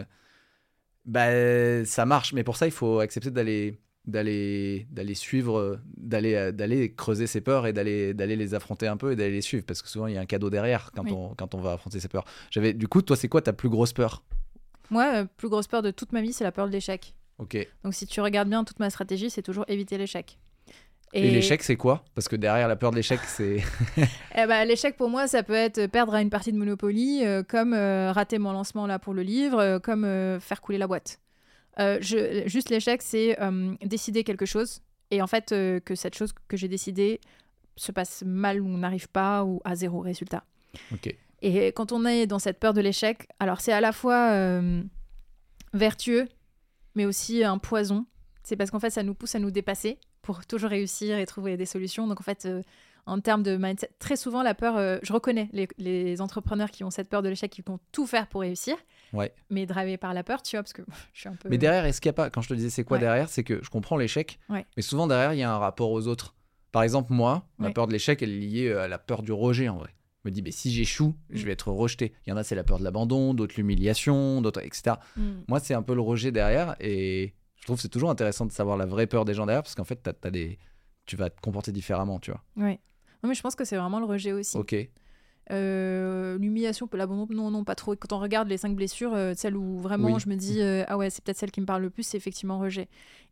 ça marche. Mais pour ça, il faut accepter d'aller suivre, d'aller creuser ses peurs et d'aller les affronter un peu et d'aller les suivre, parce que souvent, il y a un cadeau derrière quand on va affronter ses peurs. Du coup, toi, c'est quoi ta plus grosse peur? Moi, plus grosse peur de toute ma vie, c'est la peur de l'échec. Ok. Donc, si tu regardes bien toute ma stratégie, c'est toujours éviter l'échec. Et l'échec, c'est quoi? Parce que derrière la peur de l'échec, c'est... L'échec, pour moi, ça peut être perdre à une partie de Monopoly, comme rater mon lancement là pour le livre, comme faire couler la boîte. Juste l'échec, c'est décider quelque chose. Et en fait, que cette chose que j'ai décidée se passe mal ou n'arrive pas ou à 0 résultat. Ok. Et quand on est dans cette peur de l'échec, alors c'est à la fois vertueux, mais aussi un poison. C'est parce qu'en fait, ça nous pousse à nous dépasser pour toujours réussir et trouver des solutions. Donc en fait, en termes de mindset, très souvent, la peur, je reconnais les entrepreneurs qui ont cette peur de l'échec, qui vont tout faire pour réussir, mais drivés par la peur, tu vois, parce que je suis un peu... Mais derrière, est-ce qu'il n'y a pas... Quand je te disais c'est quoi derrière, c'est que je comprends l'échec, mais souvent derrière, il y a un rapport aux autres. Par exemple, moi, ma peur de l'échec, elle est liée à la peur du rejet, en vrai. Je me dis, mais si j'échoue, je vais être rejeté. Il y en a, c'est la peur de l'abandon, d'autres l'humiliation, d'autres, etc. Moi, c'est un peu le rejet derrière, et je trouve que c'est toujours intéressant de savoir la vraie peur des gens derrière, parce qu'en fait, tu vas te comporter différemment, tu vois. Oui. Non, mais je pense que c'est vraiment le rejet aussi. Ok. L'humiliation, l'abandon, non, pas trop. Quand on regarde les 5 blessures, celle où vraiment je me dis, ah ouais, c'est peut-être celle qui me parle le plus, c'est effectivement rejet.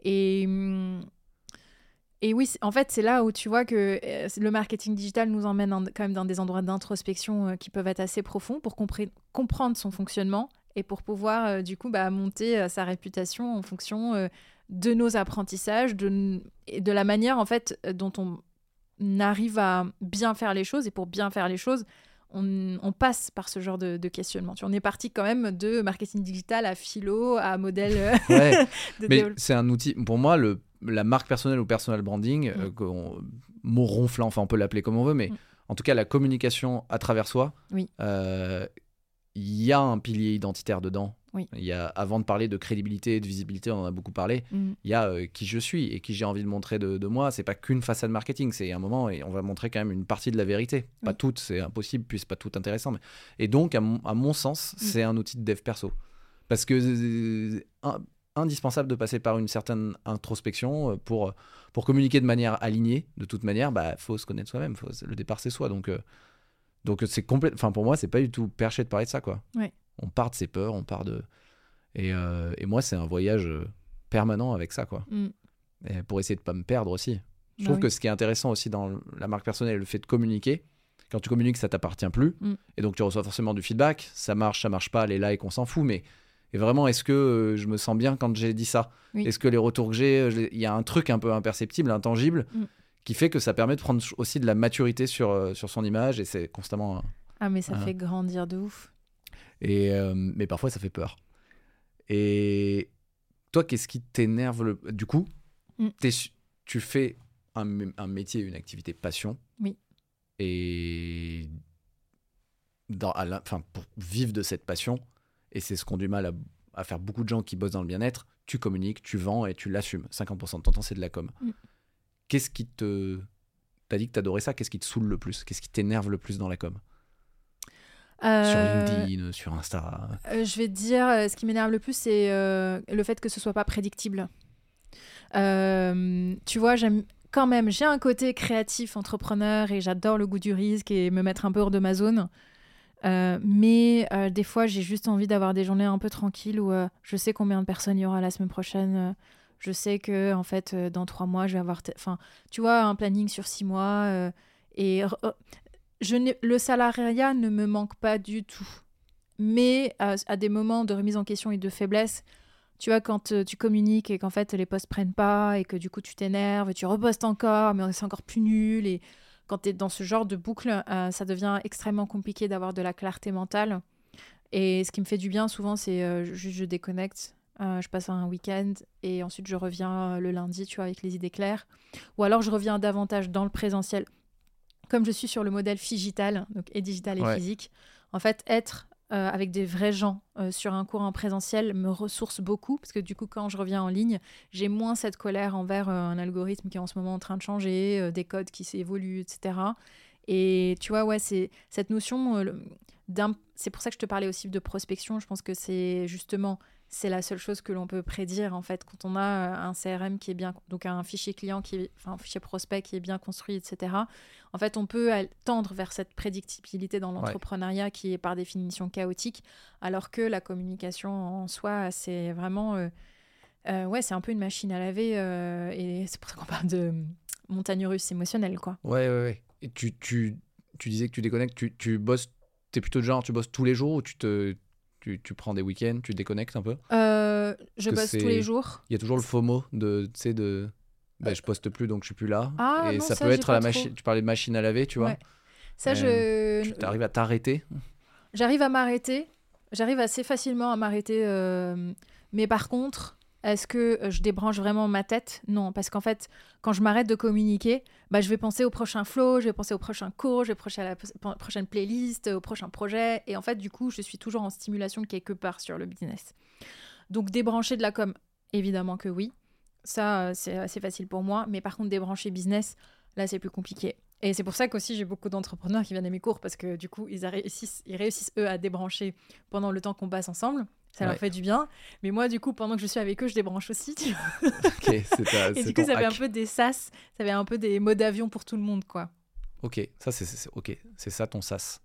Et oui, en fait, c'est là où tu vois que le marketing digital nous emmène quand même dans des endroits d'introspection qui peuvent être assez profonds pour comprendre son fonctionnement et pour pouvoir, du coup, monter sa réputation en fonction de nos apprentissages et de la manière, en fait, dont on arrive à bien faire les choses. Et pour bien faire les choses, on passe par ce genre de questionnement. On est parti quand même de marketing digital à philo, à modèle de développement. C'est un outil, pour moi, la marque personnelle ou personal branding, mot ronflant, enfin on peut l'appeler comme on veut, mais en tout cas la communication à travers soi, y a un pilier identitaire dedans. Il y a, avant de parler de crédibilité et de visibilité, on en a beaucoup parlé, il y a qui je suis et qui j'ai envie de montrer de moi. C'est pas qu'une façade marketing, c'est un moment et on va montrer quand même une partie de la vérité. Pas toute, c'est impossible, puis c'est pas tout intéressant. Et donc, à mon sens, c'est un outil de dev perso. Parce que indispensable de passer par une certaine introspection pour communiquer de manière alignée. De toute manière, faut se connaître soi-même. Le départ, c'est soi. Donc c'est complet. Enfin, pour moi, c'est pas du tout perché de parler de ça, quoi. On part de ses peurs, on part de... Et moi, c'est un voyage permanent avec ça, quoi. Et pour essayer de pas me perdre aussi. Je trouve que ce qui est intéressant aussi dans la marque personnelle, le fait de communiquer. Quand tu communiques, ça t'appartient plus. Et donc, tu reçois forcément du feedback. Ça marche pas, les likes, on s'en fout. Mais et vraiment, est-ce que je me sens bien quand j'ai dit ça? Est-ce que les retours que j'ai... Il y a un truc un peu imperceptible, intangible, qui fait que ça permet de prendre aussi de la maturité sur son image. Et c'est constamment... mais ça fait grandir de ouf. Mais parfois, ça fait peur. Et toi, qu'est-ce qui t'énerve Du coup, tu fais un métier, une activité passion. Oui. Et pour vivre de cette passion, et c'est ce qu'ont du mal à faire beaucoup de gens qui bossent dans le bien-être, tu communiques, tu vends et tu l'assumes. 50% de ton temps, c'est de la com. qu'est-ce qui te... T'as dit que t'adorais ça, qu'est-ce qui te saoule le plus? Qu'est-ce qui t'énerve le plus dans la com? Sur LinkedIn, sur Insta? Je vais te dire, ce qui m'énerve le plus, c'est le fait que ce soit pas prédictible. Tu vois, quand même, j'ai un côté créatif, entrepreneur, et j'adore le goût du risque et me mettre un peu hors de ma zone. Mais des fois, j'ai juste envie d'avoir des journées un peu tranquilles où je sais combien de personnes il y aura la semaine prochaine. Je sais que en fait, dans 3 mois, je vais avoir... Enfin, tu vois, un planning sur 6 mois. Le salariat ne me manque pas du tout. Mais à des moments de remise en question et de faiblesse, tu vois, quand tu communiques et qu'en fait, les posts prennent pas et que du coup, tu t'énerves et tu repostes encore, mais c'est encore plus nul. Et quand tu es dans ce genre de boucle, ça devient extrêmement compliqué d'avoir de la clarté mentale. Et ce qui me fait du bien, souvent, c'est juste je déconnecte. Je passe un week-end et ensuite, je reviens le lundi, tu vois, avec les idées claires. Ou alors, je reviens davantage dans le présentiel. Comme je suis sur le modèle Figital, donc et digital et physique, en fait, être avec des vrais gens sur un cours en présentiel me ressource beaucoup, parce que du coup, quand je reviens en ligne, j'ai moins cette colère envers un algorithme qui est en ce moment en train de changer, des codes qui s'évoluent, etc. Et tu vois, c'est cette notion c'est pour ça que je te parlais aussi de prospection. Je pense que c'est la seule chose que l'on peut prédire en fait quand on a un CRM qui est bien, donc un fichier client un fichier prospect qui est bien construit, etc. En fait, on peut tendre vers cette prédictibilité dans l'entrepreneuriat qui est par définition chaotique, alors que la communication en soi, c'est vraiment, c'est un peu une machine à laver, et c'est pour ça qu'on parle de montagne russe émotionnelle, quoi. Ouais. Et tu disais que tu déconnectes, tu bosses, t'es plutôt de genre, tu bosses tous les jours ou tu prends des week-ends, tu déconnectes un peu? Je bosse tous les jours. Il y a toujours le FOMO je poste plus donc je suis plus là. Ah, et non, ça peut être la machine. Tu parlais de machine à laver, tu vois. Ça, tu arrives à t'arrêter? J'arrive à m'arrêter. J'arrive assez facilement à m'arrêter. Mais par contre, est-ce que je débranche vraiment ma tête? Non, parce qu'en fait, quand je m'arrête de communiquer, je vais penser au prochain flow, je vais penser au prochain cours, je vais penser à la prochaine playlist, au prochain projet. Et en fait, du coup, je suis toujours en stimulation quelque part sur le business. Donc, débrancher de la com, évidemment que oui. Ça, c'est assez facile pour moi. Mais par contre, débrancher business, là, c'est plus compliqué. Et c'est pour ça qu'aussi, j'ai beaucoup d'entrepreneurs qui viennent à mes cours parce que du coup, ils réussissent, eux, à débrancher pendant le temps qu'on passe ensemble. Ça leur fait du bien. Mais moi, du coup, pendant que je suis avec eux, je débranche aussi. Tu vois. Ok, et du coup, ça fait un peu des sas. Ça fait un peu des modes d'avion pour tout le monde, quoi. Ok, ça, c'est ça ton sas.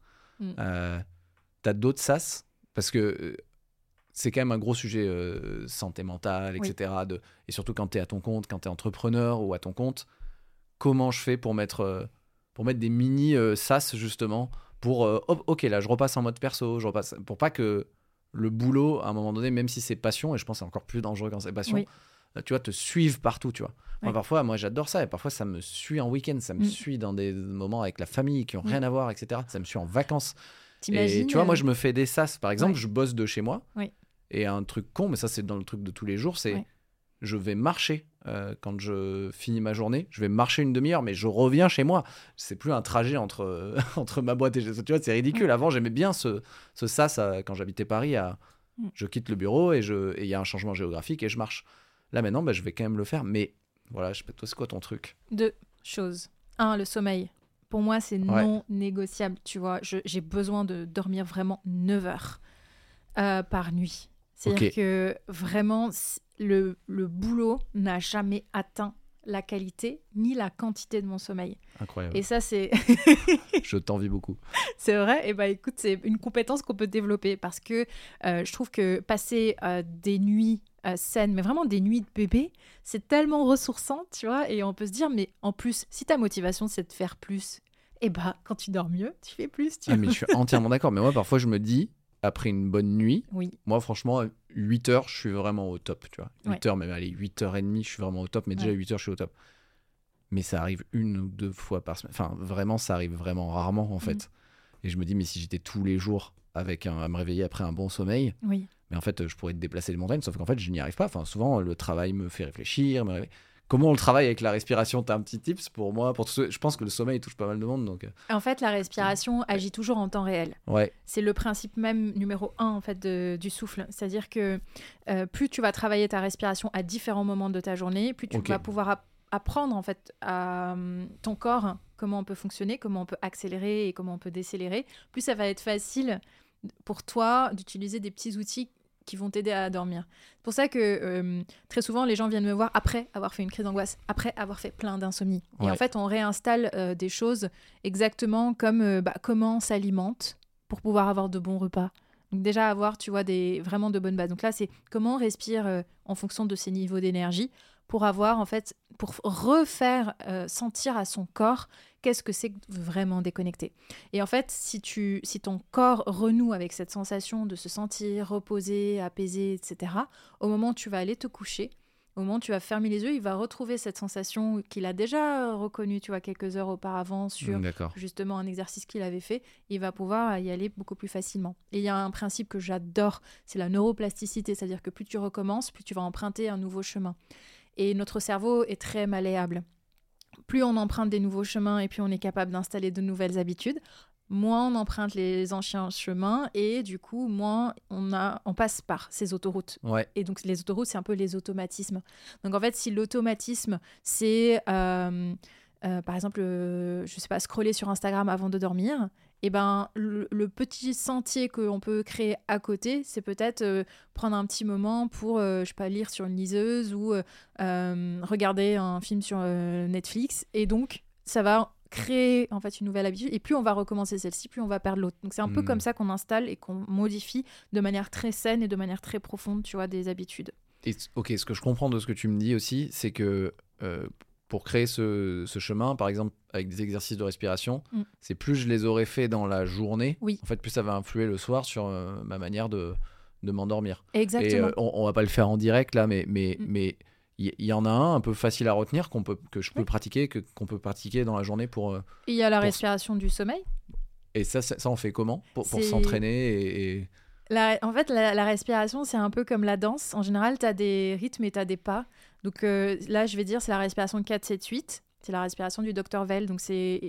T'as d'autres sas? Parce que... c'est quand même un gros sujet santé mentale, etc. Et surtout quand tu es à ton compte, quand tu es entrepreneur ou à ton compte, comment je fais pour mettre des mini sas justement pour ok, là je repasse en mode perso, pour pas que le boulot à un moment donné, même si c'est passion, et je pense que c'est encore plus dangereux quand c'est passion, tu vois, te suive partout, tu vois. Parfois, moi j'adore ça, et parfois ça me suit en week-end, ça me suit dans des moments avec la famille qui ont rien à voir, etc. Ça me suit en vacances. Et tu vois, moi je me fais des sas, par exemple, je bosse de chez moi. Et un truc con, mais ça c'est dans le truc de tous les jours, c'est je vais marcher quand je finis ma journée, je vais marcher une demi-heure, mais je reviens chez moi. C'est plus un trajet entre ma boîte et chez... Tu vois, c'est ridicule. Avant, j'aimais bien ce sas quand j'habitais Paris. Je quitte le bureau et il y a un changement géographique et je marche. Là maintenant, je vais quand même le faire. Mais voilà, toi, c'est quoi ton truc? 2 choses. 1, le sommeil. Pour moi, c'est non négociable. Tu vois, j'ai besoin de dormir vraiment 9 heures par nuit. C'est-à-dire que vraiment, le boulot n'a jamais atteint la qualité ni la quantité de mon sommeil. Incroyable. Et ça, c'est... Je t'envie beaucoup. C'est vrai. Et écoute, c'est une compétence qu'on peut développer parce que je trouve que passer des nuits saines, mais vraiment des nuits de bébé, c'est tellement ressourçant, tu vois. Et on peut se dire, mais en plus, si ta motivation, c'est de faire plus, quand tu dors mieux, tu fais plus. Mais je suis entièrement d'accord. Mais moi, parfois, je me dis... après une bonne nuit, moi franchement 8 heures je suis vraiment au top, tu vois. 8 heures, même allez 8h30 je suis vraiment au top, mais déjà 8 heures je suis au top. Mais ça arrive 1 ou 2 fois par semaine, enfin vraiment ça arrive vraiment rarement en fait. Et je me dis mais si j'étais tous les jours à me réveiller après un bon sommeil, mais en fait je pourrais déplacer les montagnes, sauf qu'en fait je n'y arrive pas. Enfin souvent le travail me fait réfléchir, Comment on le travaille avec la respiration? T'as un petit tips pour moi, je pense que le sommeil touche pas mal de monde. Donc... En fait, la respiration agit toujours en temps réel. C'est le principe même numéro 1 en fait, du souffle. C'est-à-dire que plus tu vas travailler ta respiration à différents moments de ta journée, plus tu vas pouvoir apprendre en fait à ton corps comment on peut fonctionner, comment on peut accélérer et comment on peut décélérer, plus ça va être facile pour toi d'utiliser des petits outils qui vont t'aider à dormir. C'est pour ça que très souvent, les gens viennent me voir après avoir fait une crise d'angoisse, après avoir fait plein d'insomnie. Et en fait, on réinstalle des choses exactement comme comment on s'alimente pour pouvoir avoir de bons repas. Donc déjà avoir, tu vois, vraiment de bonnes bases. Donc là, c'est comment on respire en fonction de ses niveaux d'énergie pour avoir, en fait, pour refaire sentir à son corps qu'est-ce que c'est que vraiment déconnecter. Et en fait, si ton corps renoue avec cette sensation de se sentir reposé, apaisé, etc., au moment où tu vas aller te coucher, au moment où tu vas fermer les yeux, il va retrouver cette sensation qu'il a déjà reconnue, tu vois, quelques heures auparavant sur justement un exercice qu'il avait fait. Il va pouvoir y aller beaucoup plus facilement. Et il y a un principe que j'adore, c'est la neuroplasticité, c'est-à-dire que plus tu recommences, plus tu vas emprunter un nouveau chemin. Et notre cerveau est très malléable. Plus on emprunte des nouveaux chemins et plus on est capable d'installer de nouvelles habitudes, moins on emprunte les anciens chemins et du coup, moins on passe par ces autoroutes. Ouais. Et donc, les autoroutes, c'est un peu les automatismes. Donc, en fait, si l'automatisme, c'est, par exemple, je sais pas, scroller sur Instagram avant de dormir, et ben, le petit sentier qu'on peut créer à côté, c'est peut-être prendre un petit moment pour, je sais pas, lire sur une liseuse ou regarder un film sur Netflix. Et donc, ça va créer en fait une nouvelle habitude, et plus on va recommencer celle-ci, plus on va perdre l'autre. Donc c'est un peu comme ça qu'on installe et qu'on modifie de manière très saine et de manière très profonde, tu vois, des habitudes. Et ok, ce que je comprends de ce que tu me dis aussi, c'est que pour créer ce chemin, par exemple avec des exercices de respiration, c'est plus je les aurais fait dans la journée, en fait plus ça va influer le soir sur ma manière de m'endormir. Exactement. Et on va pas le faire en direct là, mais il y en a un peu facile à retenir qu'on peut pratiquer dans la journée pour. Il y a la respiration du sommeil. Et ça on fait comment pour s'entraîner En fait, la respiration, c'est un peu comme la danse. En général, tu as des rythmes et tu as des pas. Donc là, je vais dire, c'est la respiration 4-7-8. C'est la respiration du Dr Vell. Donc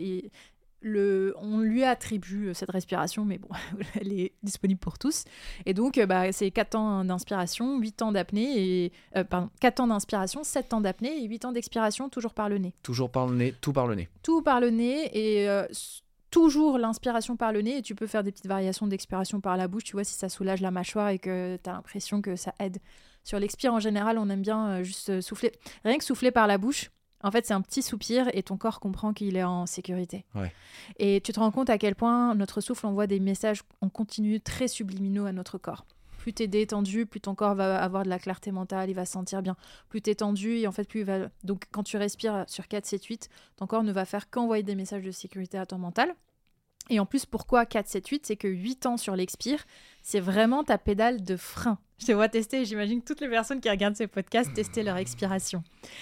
on lui attribue cette respiration, mais bon, elle est disponible pour tous. Et donc, c'est 4 temps d'inspiration, 8 temps d'apnée, 4 temps d'inspiration, 7 temps d'apnée et 8 temps d'expiration, toujours par le nez. Toujours par le nez, tout par le nez. Tout par le nez et toujours l'inspiration par le nez. Et tu peux faire des petites variations d'expiration par la bouche, tu vois, si ça soulage la mâchoire et que tu as l'impression que ça aide. Sur l'expire, en général, on aime bien juste souffler. Rien que souffler par la bouche, en fait, c'est un petit soupir et ton corps comprend qu'il est en sécurité. Ouais. Et tu te rends compte à quel point notre souffle envoie des messages en continu très subliminaux à notre corps. Plus tu es détendu, plus ton corps va avoir de la clarté mentale, il va se sentir bien. Plus tu es tendu, et en fait, plus il va... Donc, quand tu respires sur 4, 7, 8, ton corps ne va faire qu'envoyer des messages de sécurité à ton mental. Et en plus, pourquoi 4, 7, 8 ? C'est que 8 ans sur l'expire, c'est vraiment ta pédale de frein. Je te vois tester, et j'imagine que toutes les personnes qui regardent ces podcasts tester leur expiration.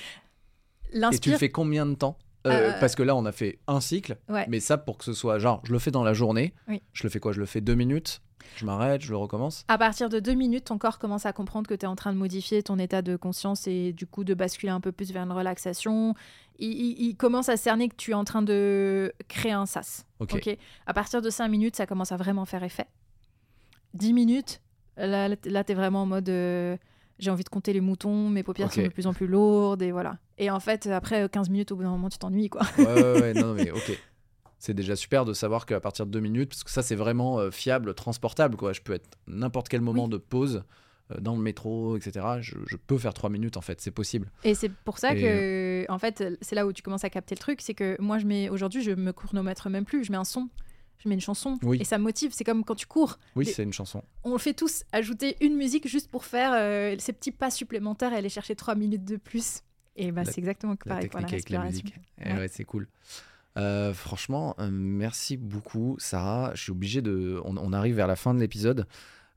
Et tu le fais combien de temps ? Parce que là, on a fait un cycle, mais ça, pour que ce soit genre, je le fais dans la journée, je le fais quoi ? Je le fais 2 minutes, je m'arrête, je le recommence ? À partir de 2 minutes, ton corps commence à comprendre que tu es en train de modifier ton état de conscience et du coup de basculer un peu plus vers une relaxation. Il commence à cerner que tu es en train de créer un sas. Okay. À partir de 5 minutes, ça commence à vraiment faire effet. 10 minutes, là tu es vraiment en mode... j'ai envie de compter les moutons, mes paupières sont de plus en plus lourdes et voilà. Et en fait, après 15 minutes, au bout d'un moment, tu t'ennuies, quoi. Ouais, non, mais ok. C'est déjà super de savoir qu'à partir de 2 minutes, parce que ça, c'est vraiment fiable, transportable, quoi. Je peux être n'importe quel moment de pause, dans le métro, etc. Je peux faire 3 minutes, en fait, c'est possible. Et c'est pour ça que, en fait, c'est là où tu commences à capter le truc, c'est que moi, aujourd'hui, je me chronomètre même plus, je mets un son. Je mets une chanson et ça me motive. C'est comme quand tu cours. Oui, c'est une chanson. On le fait tous. Ajouter une musique juste pour faire ces petits pas supplémentaires et aller chercher 3 minutes de plus. Et c'est exactement pareil pour la respiration. Avec la musique. Ouais, c'est cool. Franchement, merci beaucoup, Sarah. Je suis obligé de... On arrive vers la fin de l'épisode.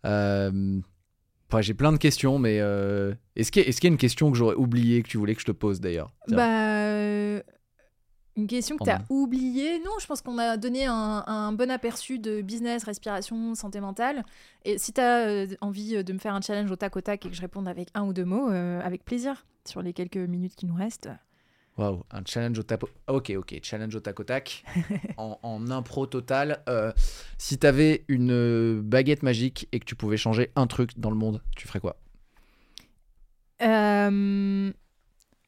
J'ai plein de questions, mais est-ce qu'il y a une question que j'aurais oubliée, que tu voulais que je te pose d'ailleurs ? Une question que tu as oubliée. Non, je pense qu'on a donné un bon aperçu de business, respiration, santé mentale. Et si tu as envie de me faire un challenge au tac et que je réponde avec 1 ou 2 mots, avec plaisir, sur les quelques minutes qui nous restent. Waouh, un challenge au tac. Ok, challenge au tac. en impro total. Si tu avais une baguette magique et que tu pouvais changer un truc dans le monde, tu ferais quoi ?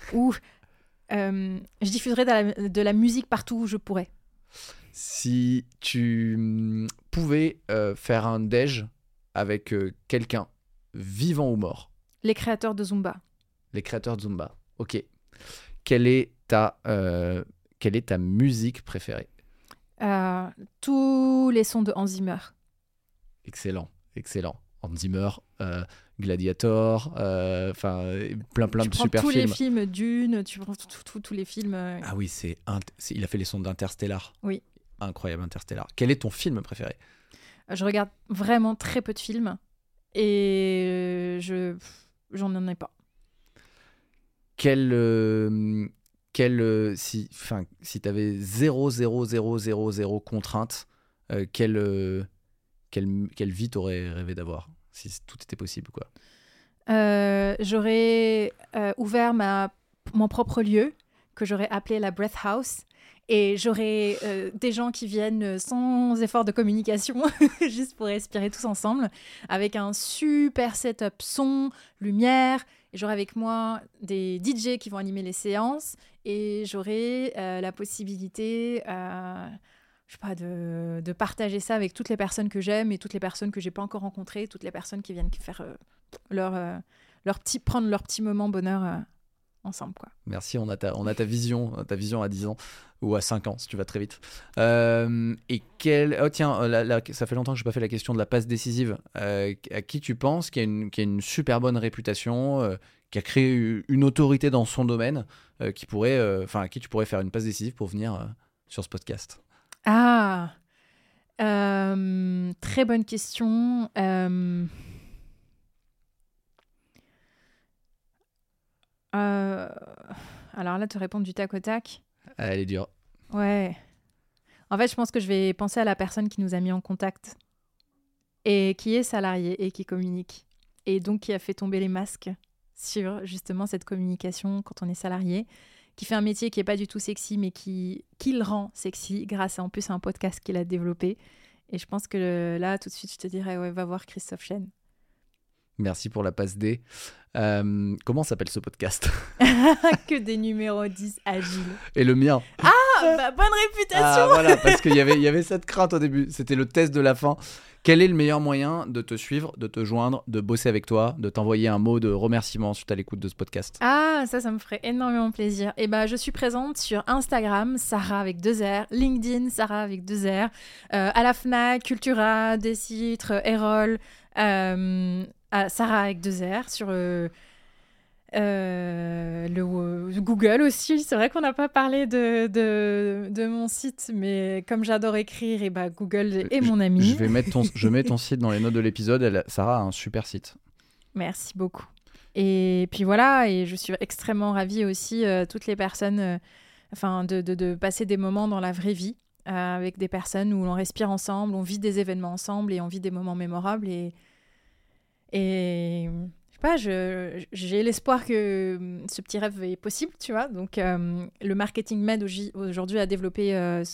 Je diffuserai de la musique partout où je pourrais. Si tu pouvais faire un déj avec quelqu'un, vivant ou mort. Les créateurs de Zumba. Les créateurs de Zumba. Ok. Quelle est ta musique préférée? Tous les sons de Hans Zimmer. Excellent. Hans Zimmer, Gladiator, plein de super tous films. Les films Dune, tu prends tous les films. Ah oui, il a fait les sons d'Interstellar. Oui. Incroyable, Interstellar. Quel est ton film préféré? Je regarde vraiment très peu de films et j'en ai pas. Si tu avais 0 contrainte, quelle vie t'aurais rêvé d'avoir si tout était possible, quoi? J'aurais ouvert mon propre lieu que j'aurais appelé la Breath House. Et j'aurais des gens qui viennent sans effort de communication, juste pour respirer tous ensemble, avec un super setup son, lumière. Et j'aurai avec moi des DJ qui vont animer les séances. Et j'aurai la possibilité de partager ça avec toutes les personnes que j'aime et toutes les personnes que je n'ai pas encore rencontrées, toutes les personnes qui viennent faire prendre leur petit moment bonheur ensemble, quoi. Merci, on a ta vision à 10 ans ou à 5 ans si tu vas très vite. Et ça fait longtemps que je n'ai pas fait la question de la passe décisive. À qui tu penses qui a une super bonne réputation, qui a créé une autorité dans son domaine, à qui tu pourrais faire une passe décisive pour venir sur ce podcast? Très bonne question. Alors là, te répondre du tac au tac. Elle est dure. Ouais. En fait, je pense que je vais penser à la personne qui nous a mis en contact et qui est salariée et qui communique. Et donc, qui a fait tomber les masques sur justement cette communication quand on est salarié, qui fait un métier qui n'est pas du tout sexy, mais qui le rend sexy grâce en plus à un podcast qu'il a développé. Et je pense que là, tout de suite, je te dirais, ouais, va voir Christophe Chen. Merci pour la passe D. Comment s'appelle ce podcast? Que des numéros 10 agiles. Et le mien? Bonne réputation. Voilà, parce qu'il y avait cette crainte au début. C'était le test de la fin. Quel est le meilleur moyen de te suivre, de te joindre, de bosser avec toi, de t'envoyer un mot de remerciement suite à l'écoute de ce podcast? Ça me ferait énormément plaisir. Et je suis présente sur Instagram, Sarah avec 2 R, LinkedIn, Sarah avec 2 R, à la Fnac, Cultura, Décitre, Erol, Sarah avec 2 R, sur Google aussi. C'est vrai qu'on n'a pas parlé de mon site, mais comme j'adore écrire, et Google est mon ami. Je mets ton site dans les notes de l'épisode. Sarah a un super site. Merci beaucoup. Et puis voilà, et je suis extrêmement ravie aussi, toutes les personnes, de passer des moments dans la vraie vie avec des personnes où l'on respire ensemble, on vit des événements ensemble et on vit des moments mémorables. Et je sais pas, j'ai l'espoir que ce petit rêve est possible, tu vois. Donc, le marketing m'aide aujourd'hui à développer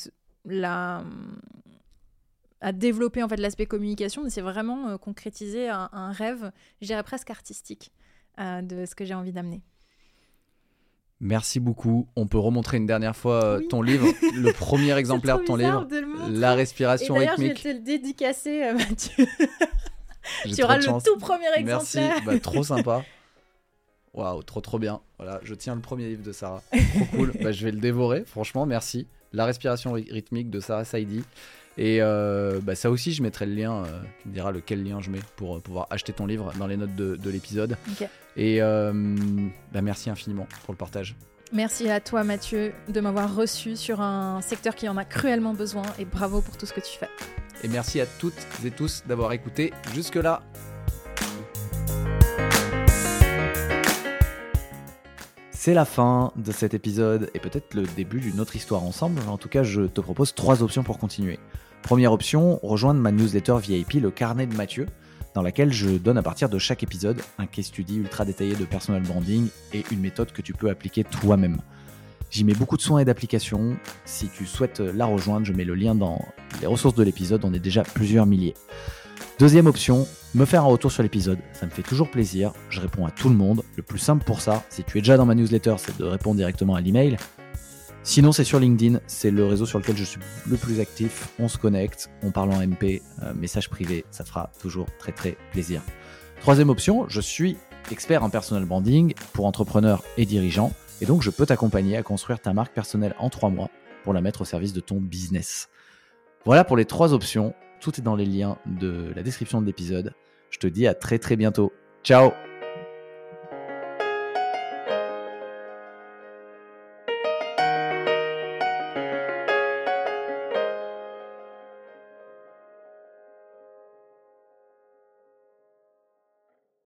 en fait l'aspect communication, mais c'est vraiment concrétiser un rêve, je dirais presque artistique, de ce que j'ai envie d'amener. Merci beaucoup. On peut remontrer une dernière fois ton livre, le premier exemplaire de ton livre, La respiration rythmique. D'ailleurs, je vais te le dédicacer, Mathieu. Tu auras le tout premier exemplaire. Merci, trop sympa. Waouh, trop bien. Voilà, je tiens le premier livre de Sarah. Trop cool. Je vais le dévorer, franchement, merci. La respiration rythmique de Sarah Saidi. Et ça aussi, je mettrai le lien. Tu me diras lequel lien je mets pour pouvoir acheter ton livre dans les notes de l'épisode. Okay. Et merci infiniment pour le partage. Merci à toi, Mathieu, de m'avoir reçu sur un secteur qui en a cruellement besoin. Et bravo pour tout ce que tu fais. Et merci à toutes et tous d'avoir écouté jusque-là. C'est la fin de cet épisode et peut-être le début d'une autre histoire ensemble. En tout cas, je te propose 3 options pour continuer. Première option, rejoindre ma newsletter VIP, le carnet de Mathieu, dans laquelle je donne à partir de chaque épisode un case study ultra détaillé de personal branding et une méthode que tu peux appliquer toi-même. J'y mets beaucoup de soins et d'applications. Si tu souhaites la rejoindre, je mets le lien dans les ressources de l'épisode. On est déjà plusieurs milliers. Deuxième option, me faire un retour sur l'épisode. Ça me fait toujours plaisir. Je réponds à tout le monde. Le plus simple pour ça, si tu es déjà dans ma newsletter, c'est de répondre directement à l'email. Sinon, c'est sur LinkedIn. C'est le réseau sur lequel je suis le plus actif. On se connecte, on parle en MP, message privé. Ça fera toujours très très plaisir. Troisième option, je suis expert en personal branding pour entrepreneurs et dirigeants. Et donc, je peux t'accompagner à construire ta marque personnelle en 3 mois pour la mettre au service de ton business. Voilà pour les 3 options. Tout est dans les liens de la description de l'épisode. Je te dis à très très bientôt. Ciao!